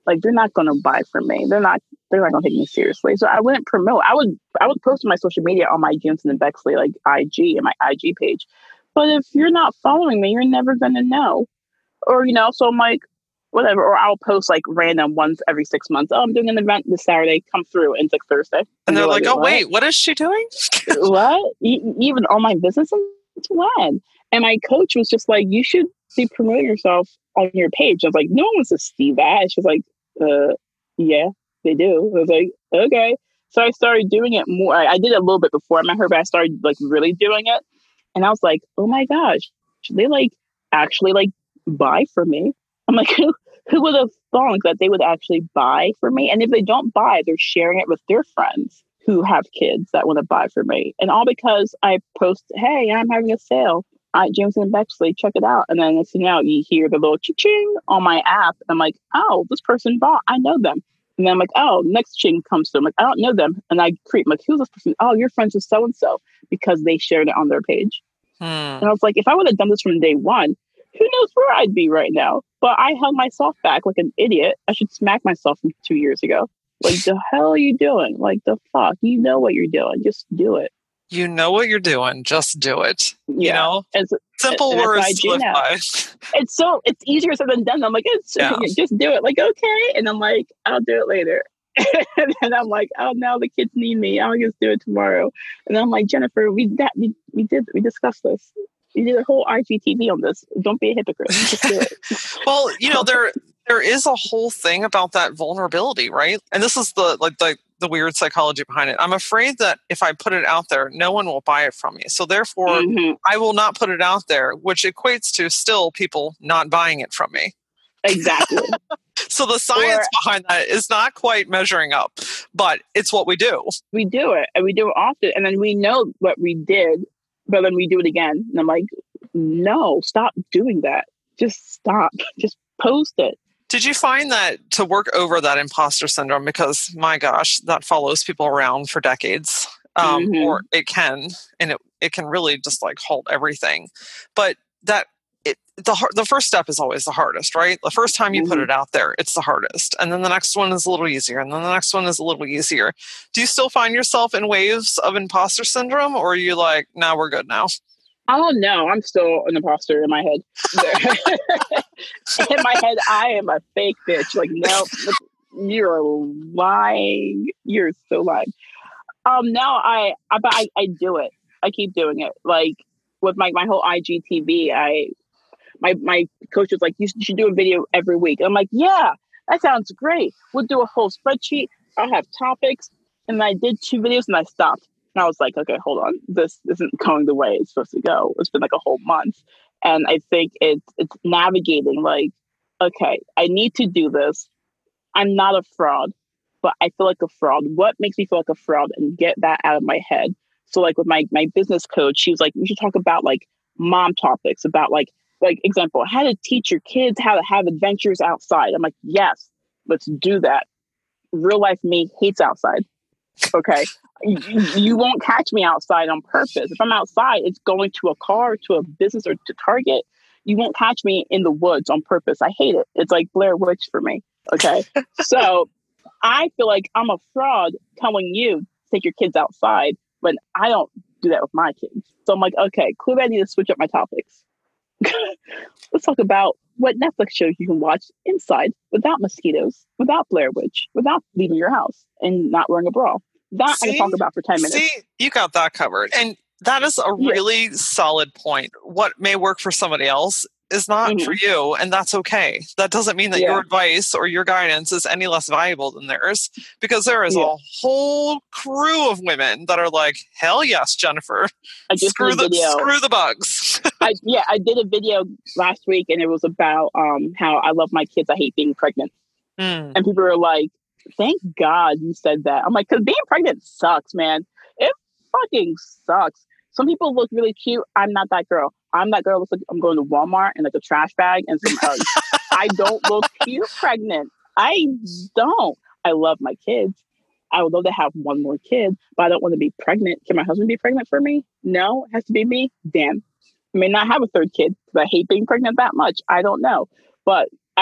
Like, they're not going to buy from me. They're not, they're not going to take me seriously. So I wouldn't promote. I would, I would post my social media on my Jensen and Bexley, like I G and my I G page. But if you're not following me, you're never going to know. Or, you know, so I'm like, whatever. Or I'll post like random ones every six months. Oh, I'm doing an event this Saturday. Come through. And it's like Thursday. And, and they're like, like, oh, what? wait, what is she doing? What? E- even on my business? It's when? And my coach was just like, you should be promoting yourself on your page. I was like, no one wants to see that. She was like, uh, yeah, they do. I was like, okay. So I started doing it more. I, I did it a little bit before I met her, but I started like really doing it. And I was like, oh my gosh, they like actually like buy from me. I'm like, who, who would have thought that they would actually buy from me? And if they don't buy, they're sharing it with their friends who have kids that want to buy from me. And all because I post, hey, I'm having a sale. I, Jensen and Bexley, check it out. And then next thing you know, you hear the little ching on my app. I'm like, oh, this person bought. I know them. And then I'm like, oh, next ching comes through. I'm like, I don't know them. And I creep, I'm like, who's this person? Oh, you're friends with so-and-so because they shared it on their page. Hmm. And I was like, if I would have done this from day one, who knows where I'd be right now? But I held myself back like an idiot. I should smack myself from two years ago. Like, the hell are you doing? Like, the fuck? You know what you're doing. Just do it. You know what you're doing. Just do it. Yeah. You know? It's, Simple and words to live now. by. It's so, it's easier said than done. I'm like, it's, yeah. just do it. Like, okay. And I'm like, I'll do it later. And then I'm like, oh, now the kids need me. I'll just do it tomorrow. And I'm like, Jennifer, we, that, we, we did, we discussed this. You did a whole I G T V on this. Don't be a hypocrite. Just do it. Well, you know, there there is a whole thing about that vulnerability, right? And this is the like the the weird psychology behind it. I'm afraid that if I put it out there, no one will buy it from me. So therefore, mm-hmm. I will not put it out there, which equates to still people not buying it from me. Exactly. So the science or, behind that is not quite measuring up, but it's what we do. We do it, and we do it often, and then we know what we did. But then we do it again. And I'm like, no, stop doing that. Just stop. Just post it. Did you find that to work over that imposter syndrome, because my gosh, that follows people around for decades, um, mm-hmm. or it can, and it, it can really just like halt everything. But that it, the the first step is always the hardest, right? The first time you mm-hmm. put it out there, it's the hardest. And then the next one is a little easier. And then the next one is a little easier. Do you still find yourself in waves of imposter syndrome, or are you like, no, nah, we're good now? I don't know. I'm still an imposter in my head. In my head, I am a fake bitch. Like, no, you're lying. You're so lying. Um, now I, I, I, I do it. I keep doing it. Like with my, my whole I G T V, I, my, my coach was like, you should do a video every week. And I'm like, yeah, that sounds great. We'll do a whole spreadsheet. I'll have topics. And I did two videos and I stopped. And I was like, okay, hold on. This isn't going the way it's supposed to go. It's been like a whole month. And I think it's it's navigating like, okay, I need to do this. I'm not a fraud, but I feel like a fraud. What makes me feel like a fraud? And get that out of my head. So like with my my business coach, she was like, we should talk about like mom topics, about like, like example, how to teach your kids how to have adventures outside. I'm like, yes, let's do that. Real life me hates outside. Okay. You, you won't catch me outside on purpose. If I'm outside, it's going to a car, to a business, or to Target. You won't catch me in the woods on purpose. I hate it. It's like Blair Witch for me. Okay. So I feel like I'm a fraud telling you to take your kids outside when I don't do that with my kids. So I'm like, okay, clearly I need to switch up my topics. Let's talk about what Netflix shows you can watch inside without mosquitoes, without Blair Witch, without leaving your house and not wearing a bra. That see, I can talk about for ten minutes. See, you got that covered. And that is a yeah. really solid point. What may work for somebody else is not mm-hmm. for you, and that's okay. That doesn't mean that yeah. your advice or your guidance is any less valuable than theirs, because there is yeah. a whole crew of women that are like, hell yes, Jennifer. I just screw, did the, a video. screw the bugs. I, yeah, I did a video last week, and it was about um, how I love my kids. I hate being pregnant. Mm. And people were like, thank God you said that. I'm like, because being pregnant sucks, man. It fucking sucks. Some people look really cute. I'm not that girl. I'm that girl. Looks like I'm going to Walmart and like a trash bag and some hugs. I don't look cute pregnant. I don't. I love my kids. I would love to have one more kid, but I don't want to be pregnant. Can my husband be pregnant for me? No, it has to be me. Damn. I may not have a third kid because I hate being pregnant that much. I don't know. But I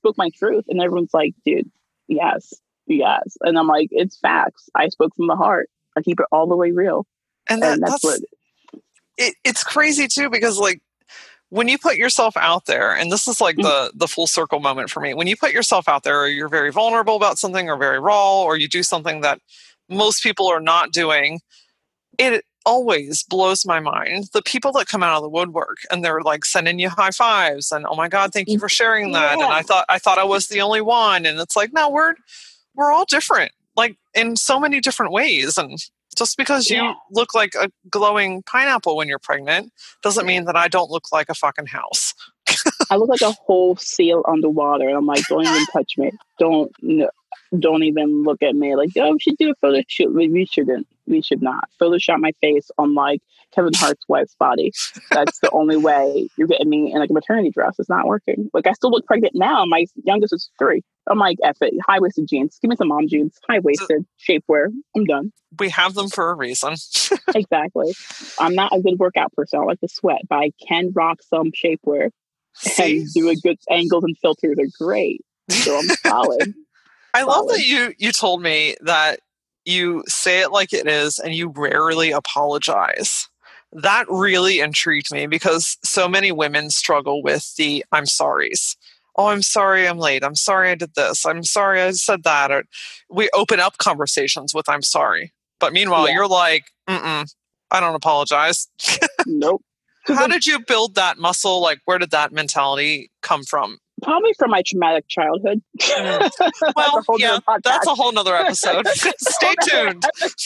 spoke my truth. And everyone's like, dude, yes, yes. And I'm like, it's facts. I spoke from the heart. I keep it all the way real. And, that, and that's, that's what it, it's crazy too, because like when you put yourself out there, and this is like the the full circle moment for me, when you put yourself out there, or you're very vulnerable about something, or very raw, or you do something that most people are not doing, it always blows my mind. The people that come out of the woodwork and they're like sending you high fives and, oh my God, thank you for sharing that. Yeah. And I thought I thought I was the only one. And it's like, no, we're we're all different, like in so many different ways. And just because you Yeah. look like a glowing pineapple when you're pregnant doesn't mean that I don't look like a fucking house. I look like a whole seal underwater. And I'm like, don't even touch me. Don't, no, don't even look at me. Like, oh, we should do a photo shoot. We, we shouldn't. We should not. Photoshop my face on like Kevin Hart's wife's body. That's the only way you're getting me in like a maternity dress. It's not working. Like, I still look pregnant now. My youngest is three. I'm like, F it. High-waisted jeans. Give me some mom jeans. High-waisted, shapewear. I'm done. We have them for a reason. Exactly. I'm not a good workout person. I like to sweat, but I can rock some shapewear. See? And do a good angles and filters are great. So I'm solid. I solid. love that you you told me that you say it like it is and you rarely apologize. That really intrigued me, because so many women struggle with the I'm sorries. Oh, I'm sorry I'm late. I'm sorry I did this. I'm sorry I said that. Or we open up conversations with I'm sorry. But meanwhile, Yeah. you're like, mm-mm, I don't apologize. Nope. How did you build that muscle? Like, where did that mentality come from? Probably from my traumatic childhood. Mm. Well, that's yeah, that's a whole nother episode. Stay tuned.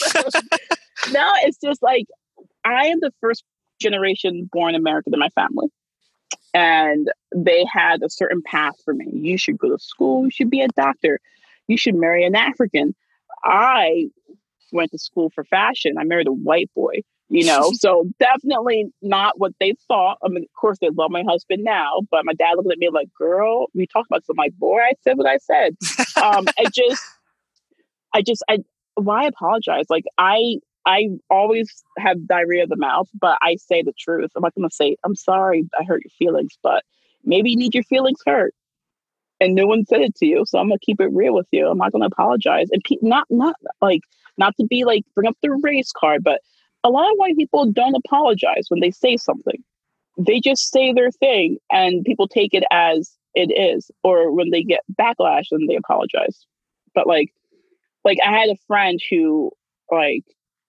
No, it's just like, I am the first generation born American in my family. And they had a certain path for me. You should go to school. You should be a doctor. You should marry an African. I went to school for fashion. I married a white boy, you know, so definitely not what they thought. I mean, of course, they love my husband now, but my dad looked at me like, girl, we talked about something. Like, boy, I said what I said. um, I just, I just, I, why apologize? Like, I, I always have diarrhea of the mouth, but I say the truth. I'm not going to say, I'm sorry, I hurt your feelings, but maybe you need your feelings hurt. And no one said it to you. So I'm going to keep it real with you. I'm not going to apologize. And pe- not, not like, not to be like, bring up the race card, but a lot of white people don't apologize when they say something. They just say their thing and people take it as it is. Or when they get backlash, then they apologize. But like, like I had a friend who like,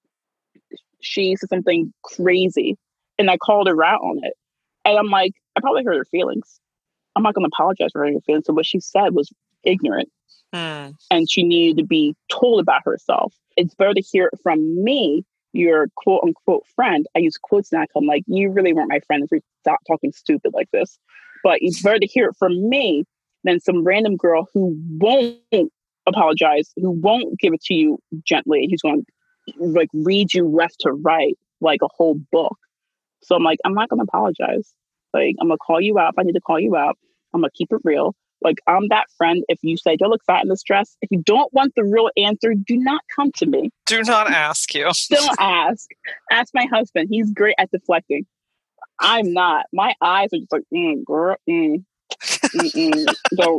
she said something crazy and I called her out on it. And I'm like, I probably hurt her feelings. I'm not going to apologize for hurting her feelings. So what she said was ignorant. Hmm. And she needed to be told about herself. It's better to hear it from me, your quote unquote friend. I use quotes now. I'm like, you really weren't my friend if you stop talking stupid like this. But it's better to hear it from me than some random girl who won't apologize, who won't give it to you gently. Who's going to like read you left to right like a whole book. So I'm like, I'm not gonna apologize. Like, I'm gonna call you out if I need to call you out. I'm gonna keep it real. Like, I'm that friend. If you say, don't look fat in this dress, if you don't want the real answer, do not come to me. Do not ask you. Don't ask. Ask my husband. He's great at deflecting. I'm not. My eyes are just like, mm, girl, mm, mm-mm. So,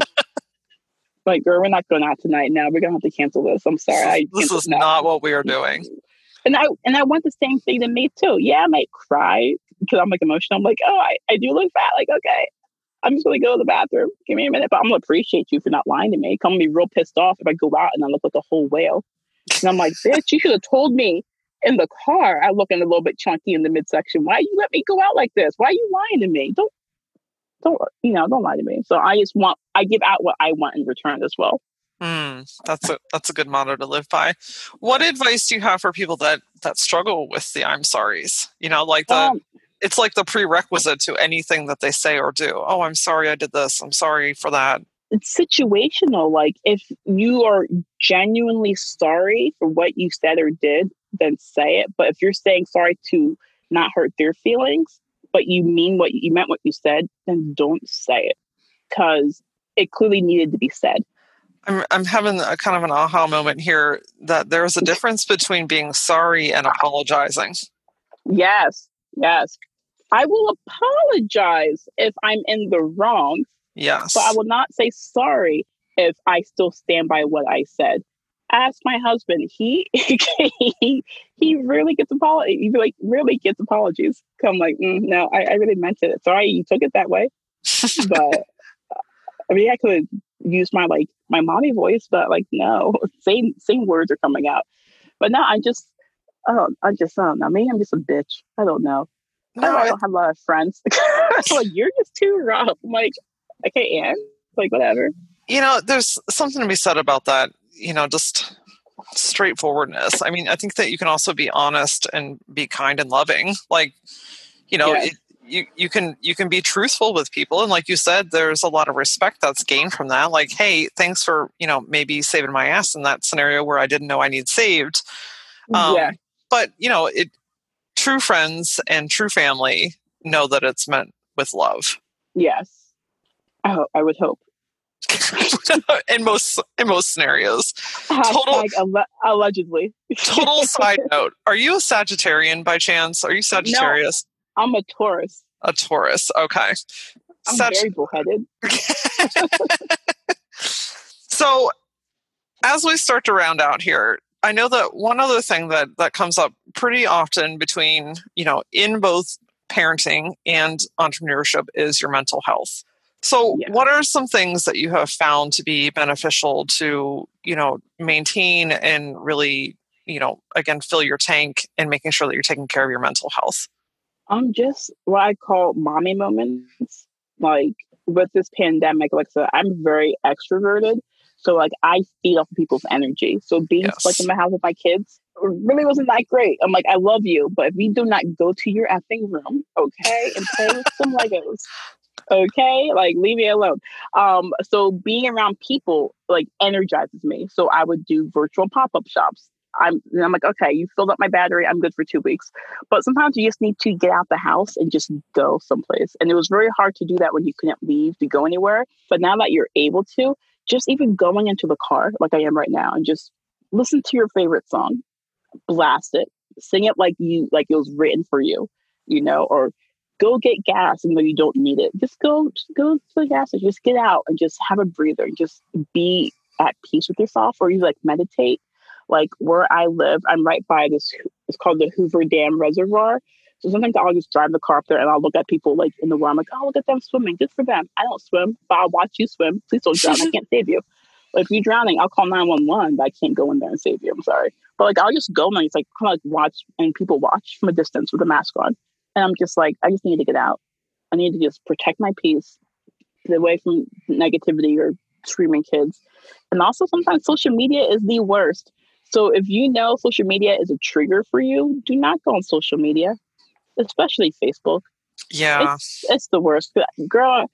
like, girl, we're not going out tonight. Now we're gonna have to cancel this. I'm sorry. I this is now. Not what we are doing. And I and I want the same thing to me too. Yeah, I might cry because I'm like emotional. I'm like, oh, I, I do look fat. Like, okay, I'm just gonna go to the bathroom. Give me a minute, but I'm gonna appreciate you for not lying to me. I'm gonna be real pissed off if I go out and I look like a whole whale. And I'm like, bitch, you should have told me in the car I looking a little bit chunky in the midsection. Why you let me go out like this? Why are you lying to me? Don't don't you know? Don't lie to me. So I just want I give out what I want in return as well. Mm, that's a that's a good motto to live by. What advice do you have for people that that struggle with the I'm sorries? You know, like the um, it's like the prerequisite to anything that they say or do. Oh, I'm sorry I did this. I'm sorry for that. It's situational. Like, if you are genuinely sorry for what you said or did, then say it. But if you're saying sorry to not hurt their feelings, but you mean what you meant what you said, then don't say it, because it clearly needed to be said. I'm I'm having a kind of an aha moment here that there's a difference between being sorry and apologizing. Yes, yes. I will apologize if I'm in the wrong, But I Yes. will not say sorry if I still stand by what I said. Ask my husband. He he, he really gets apologies. He like really gets apologies. I'm like, mm, no, I, I really meant it. Sorry, you took it that way. But I mean, I could use my like my mommy voice, but like no, same same words are coming out. But no, I just oh, I just I don't know. Maybe I'm just a bitch. I don't know. Probably No, why I it, don't have a lot of friends. Like you're just too rough. I'm like, okay, and like whatever. you know, there's something to be said about that, you know, just straightforwardness. I mean, I think that you can also be honest and be kind and loving. Like, you know, Yes. it, you, you can you can be truthful with people, and like you said, there's a lot of respect that's gained from that. Like, hey, thanks for, you know, maybe saving my ass in that scenario where I didn't know I need saved. Yeah. Um, but you know, it true friends and true family know that it's meant with love. Yes. I hope, I would hope. in most in most scenarios. Total Hashtag alle- allegedly. total side note. Are you a Sagittarian by chance? Are you No, Sagittarius? I'm a Taurus. A Taurus. Okay. I'm Sag- very bullheaded. so as we start to round out here, I know that one other thing that that comes up pretty often between, you know, in both parenting and entrepreneurship is your mental health. So Yeah. what are some things that you have found to be beneficial to, you know, maintain and really, you know, again, fill your tank and making sure that you're taking care of your mental health? I'm just what I call mommy moments. Like with this pandemic, like I said, I'm very extroverted. So like I feed off of people's energy. So being stuck in Yes. my house with my kids really wasn't that great. I'm like, I love you, but if you do not go to your effing room, okay, and play with some Legos, okay, like leave me alone. Um, so being around people like energizes me. So I would do virtual pop-up shops. I'm and I'm like, okay, you filled up my battery. I'm good for two weeks. But sometimes you just need to get out the house and just go someplace. And it was very hard to do that when you couldn't leave to go anywhere. But now that you're able to, just even going into the car like I am right now and just listen to your favorite song, blast it, sing it like you like it was written for you, you know, or go get gas even though you don't need it. Just go, just go to the gas station, just get out and just have a breather and just be at peace with yourself, or you like meditate. Like where I live, I'm right by this. It's called the Hoover Dam Reservoir. So sometimes I'll just drive the car up there and I'll look at people like in the water. I'm like, oh, look at them swimming. Good for them. I don't swim, but I'll watch you swim. Please don't drown. I can't save you. But if you're drowning, I'll call nine one one, but I can't go in there and save you. I'm sorry. But like, I'll just go and it's like kind of like watch and people watch from a distance with a mask on. And I'm just like, I just need to get out. I need to just protect my peace, get away from negativity or screaming kids. And also sometimes social media is the worst. So if you know social media is a trigger for you, do not go on social media, especially Facebook. Yeah. It's it's the worst. Girl,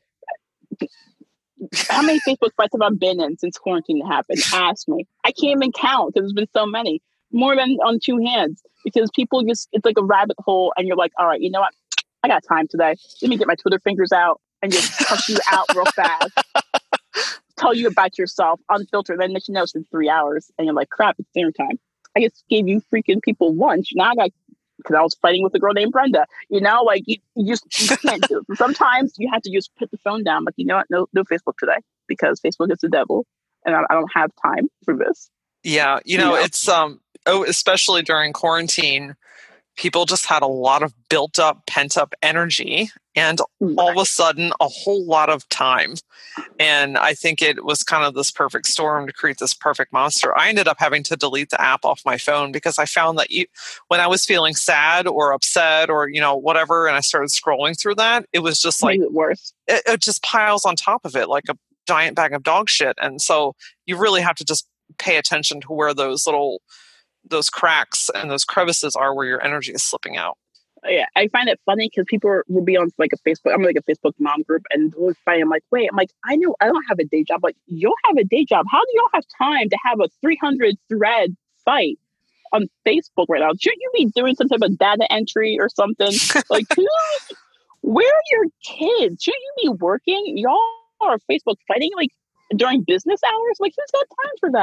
how many Facebook fights have I been in since quarantine happened? Ask me. I can't even count because there's been so many. More than on two hands. Because people just, it's like a rabbit hole and you're like, all right, you know what? I got time today. Let me get my Twitter fingers out and just cuss you out real fast. Tell you about yourself, unfiltered. Then you know it's in three hours. And you're like, crap, it's dinner time. I just gave you freaking people lunch. Now I got, because I was fighting with a girl named Brenda. You know, like you, you just you can't do it. Sometimes you have to just put the phone down. Like, you know what? No, no Facebook today because Facebook is the devil. And I, I don't have time for this. Yeah. You know, You know? it's, um, oh, especially during quarantine, people just had a lot of built up, pent up energy and all of a sudden a whole lot of time. And I think it was kind of this perfect storm to create this perfect monster. I ended up having to delete the app off my phone because I found that you, when I was feeling sad or upset or, you know, whatever, and I started scrolling through that, it was just like, Made it worse. It, it just piles on top of it like a giant bag of dog shit. And so you really have to just pay attention to where those little those cracks and those crevices are where your energy is slipping out. Yeah, I find it funny because people will be on like a Facebook, I'm like a Facebook mom group, and they'll find, I'm like, wait, I'm like, I know I don't have a day job. Like, you'll have a day job. How do y'all have time to have a three hundred thread site on Facebook right now? Should you be doing some type of data entry or something? Like, who, where are your kids? Should you be working? Y'all are Facebook fighting like during business hours? Like, who's got time for that?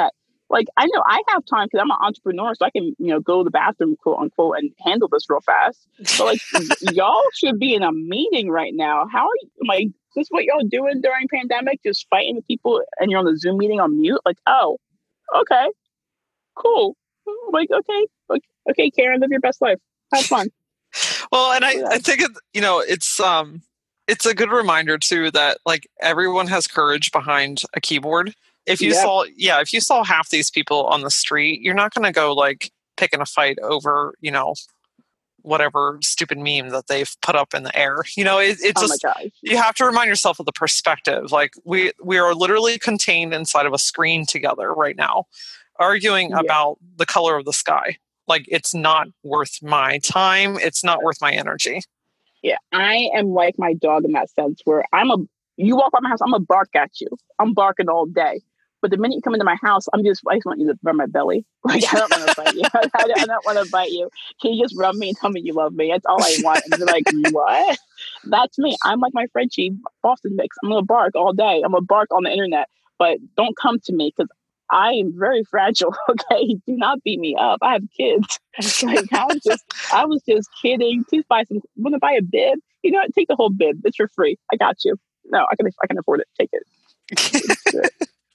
Like, I know I have time because I'm an entrepreneur, so I can, you know, go to the bathroom, quote unquote, and handle this real fast. But like, y'all should be in a meeting right now. How are you? Like, this is what y'all doing during pandemic? Just fighting with people, and you're on the Zoom meeting on mute? Like, oh, okay, cool. Like, okay, okay, Karen, live your best life. Have fun. Well, and I, I think it, you know, it's um, it's a good reminder too that like everyone has courage behind a keyboard. If you yep. saw, yeah, if you saw half these people on the street, you're not going to go like picking a fight over, you know, whatever stupid meme that they've put up in the air. You know, it, it just, oh you have to remind yourself of the perspective. Like we, we are literally contained inside of a screen together right now, arguing yeah. about the color of the sky. Like it's not worth my time. It's not worth my energy. Yeah. I am like my dog in that sense where I'm a, you walk by my house, I'm going to bark at you. I'm barking all day. But the minute you come into my house, I'm just, I just want you to rub my belly. Like, I don't want to bite you. I don't, I don't want to bite you. Can you just rub me and tell me you love me? That's all I want. And you're like, what? That's me. I'm like my Frenchie Boston mix. I'm going to bark all day. I'm going to bark on the internet. But don't come to me because I am very fragile. Okay. Do not beat me up. I have kids. Like, I was just, I was just kidding. Please buy some, want to buy a bib? You know what? Take the whole bib. It's for free. I got you. No, I can, I can afford it. Take it.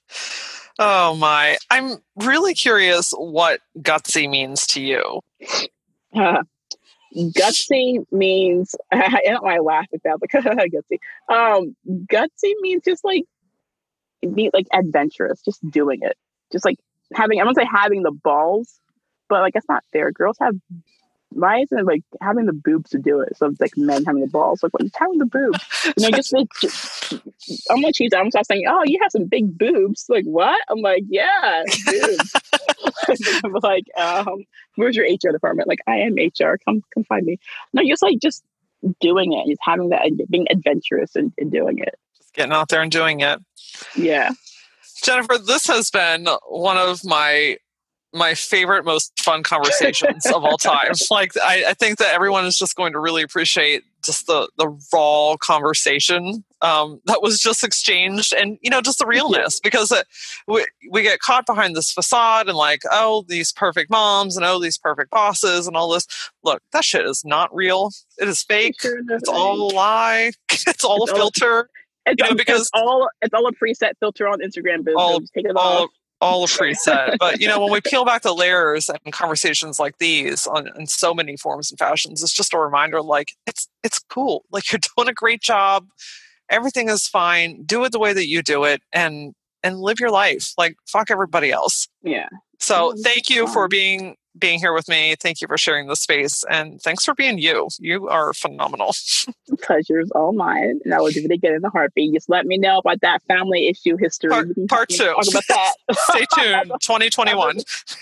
Oh my. I'm really curious what gutsy means to you. Uh, gutsy means, I don't want to laugh at that, but gutsy. Um, gutsy means just like, be like adventurous, just doing it. Just like having, I won't say having the balls, but like, it's not fair. Girls have, why isn't it like having the boobs to do it? So it's like men having the balls, like, well, just having the boobs. You know, just, like, just I'm like, she's, I'm saying, oh, you have some big boobs. Like, what? I'm like, yeah, boobs. I'm like, um, where's your H R department? Like, I am H R. Come, come find me. No, just like, just doing it, just having that, being adventurous and, and doing it. Just getting out there and doing it. Yeah. Jennifer, this has been one of my my favorite, most fun conversations of all time. Like, I, I think that everyone is just going to really appreciate just the, the raw conversation um, that was just exchanged and, you know, just the realness, because it, we, we get caught behind this facade and like, oh, these perfect moms and oh, these perfect bosses and all this. Look, that shit is not real. It is fake. It's all a lie. It's all it's a filter. All, it's, you know, because it's all, it's all a preset filter on Instagram. All, Take it all, off. all a preset. But, you know, when we peel back the layers and conversations like these on in so many forms and fashions, it's just a reminder, like, it's it's cool. Like, you're doing a great job. Everything is fine. Do it the way that you do it and and live your life. Like, fuck everybody else. Yeah. So thank you for being being here with me. Thank you for sharing the space. And thanks for being you. You are phenomenal. The pleasure is all mine. And I will do it again in a heartbeat. Just let me know about that family issue history. Part, part two. Talk about that. Stay tuned. twenty twenty-one.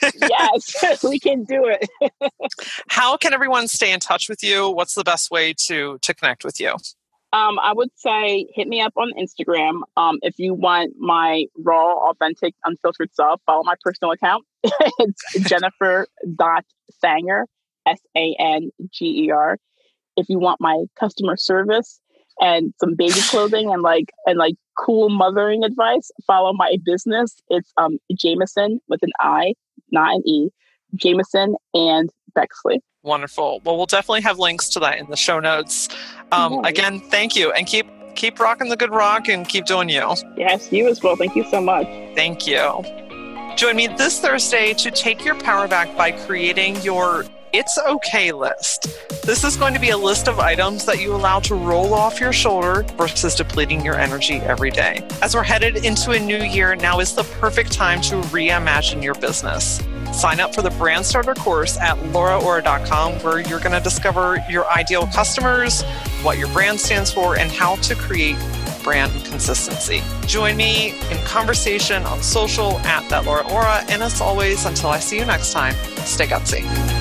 Yes, we can do it. How can everyone stay in touch with you? What's the best way to to connect with you? Um, I would say hit me up on Instagram. Um, if you want my raw, authentic, unfiltered self, follow my personal account. It's Jennifer dot Sanger, S A N G E R. If you want my customer service and some baby clothing and like and like cool mothering advice, follow my business. It's um Jameson with an I, not an E. Jameson and Bexley. Wonderful. Well, we'll definitely have links to that in the show notes. Um, yeah. Again, thank you, and keep keep rocking the good rock and keep doing you. Yes, you as well. Thank you so much. Thank you. Join me this Thursday to take your power back by creating your It's Okay list. This is going to be a list of items that you allow to roll off your shoulder versus depleting your energy every day. As we're headed into a new year, now is the perfect time to reimagine your business. Sign up for the Brand Starter course at laura ora dot com, where you're going to discover your ideal customers, what your brand stands for, and how to create brand consistency. Join me in conversation on social at that Laura Ora. And as always, until I see you next time, stay gutsy.